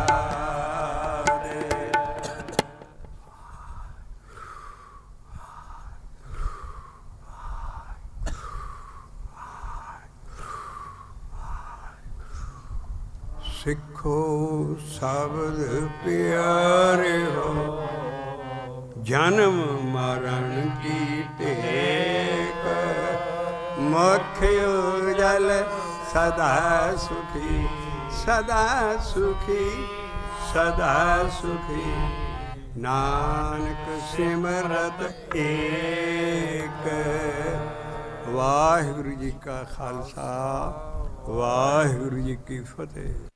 ਸਿੱਖੋ ਸ਼ਬਦ ਪਿਆਰੇ ਹੋ। ਜਨਮ ਮਰਨ ਕੀ ਟੇਕ। ਮੁਖ ਉਜਲ ਸਦਾ ਸੁਖੀ। ਸਦਾ ਸੁਖੀ ਸਦਾ ਸੁਖੀ। ਨਾਨਕ ਸਿਮਰਤ ਏਕ। ਵਾਹਿਗੁਰੂ ਜੀ ਕਾ ਖਾਲਸਾ ਵਾਹਿਗੁਰੂ ਜੀ ਕੀ ਫਤਿਹ।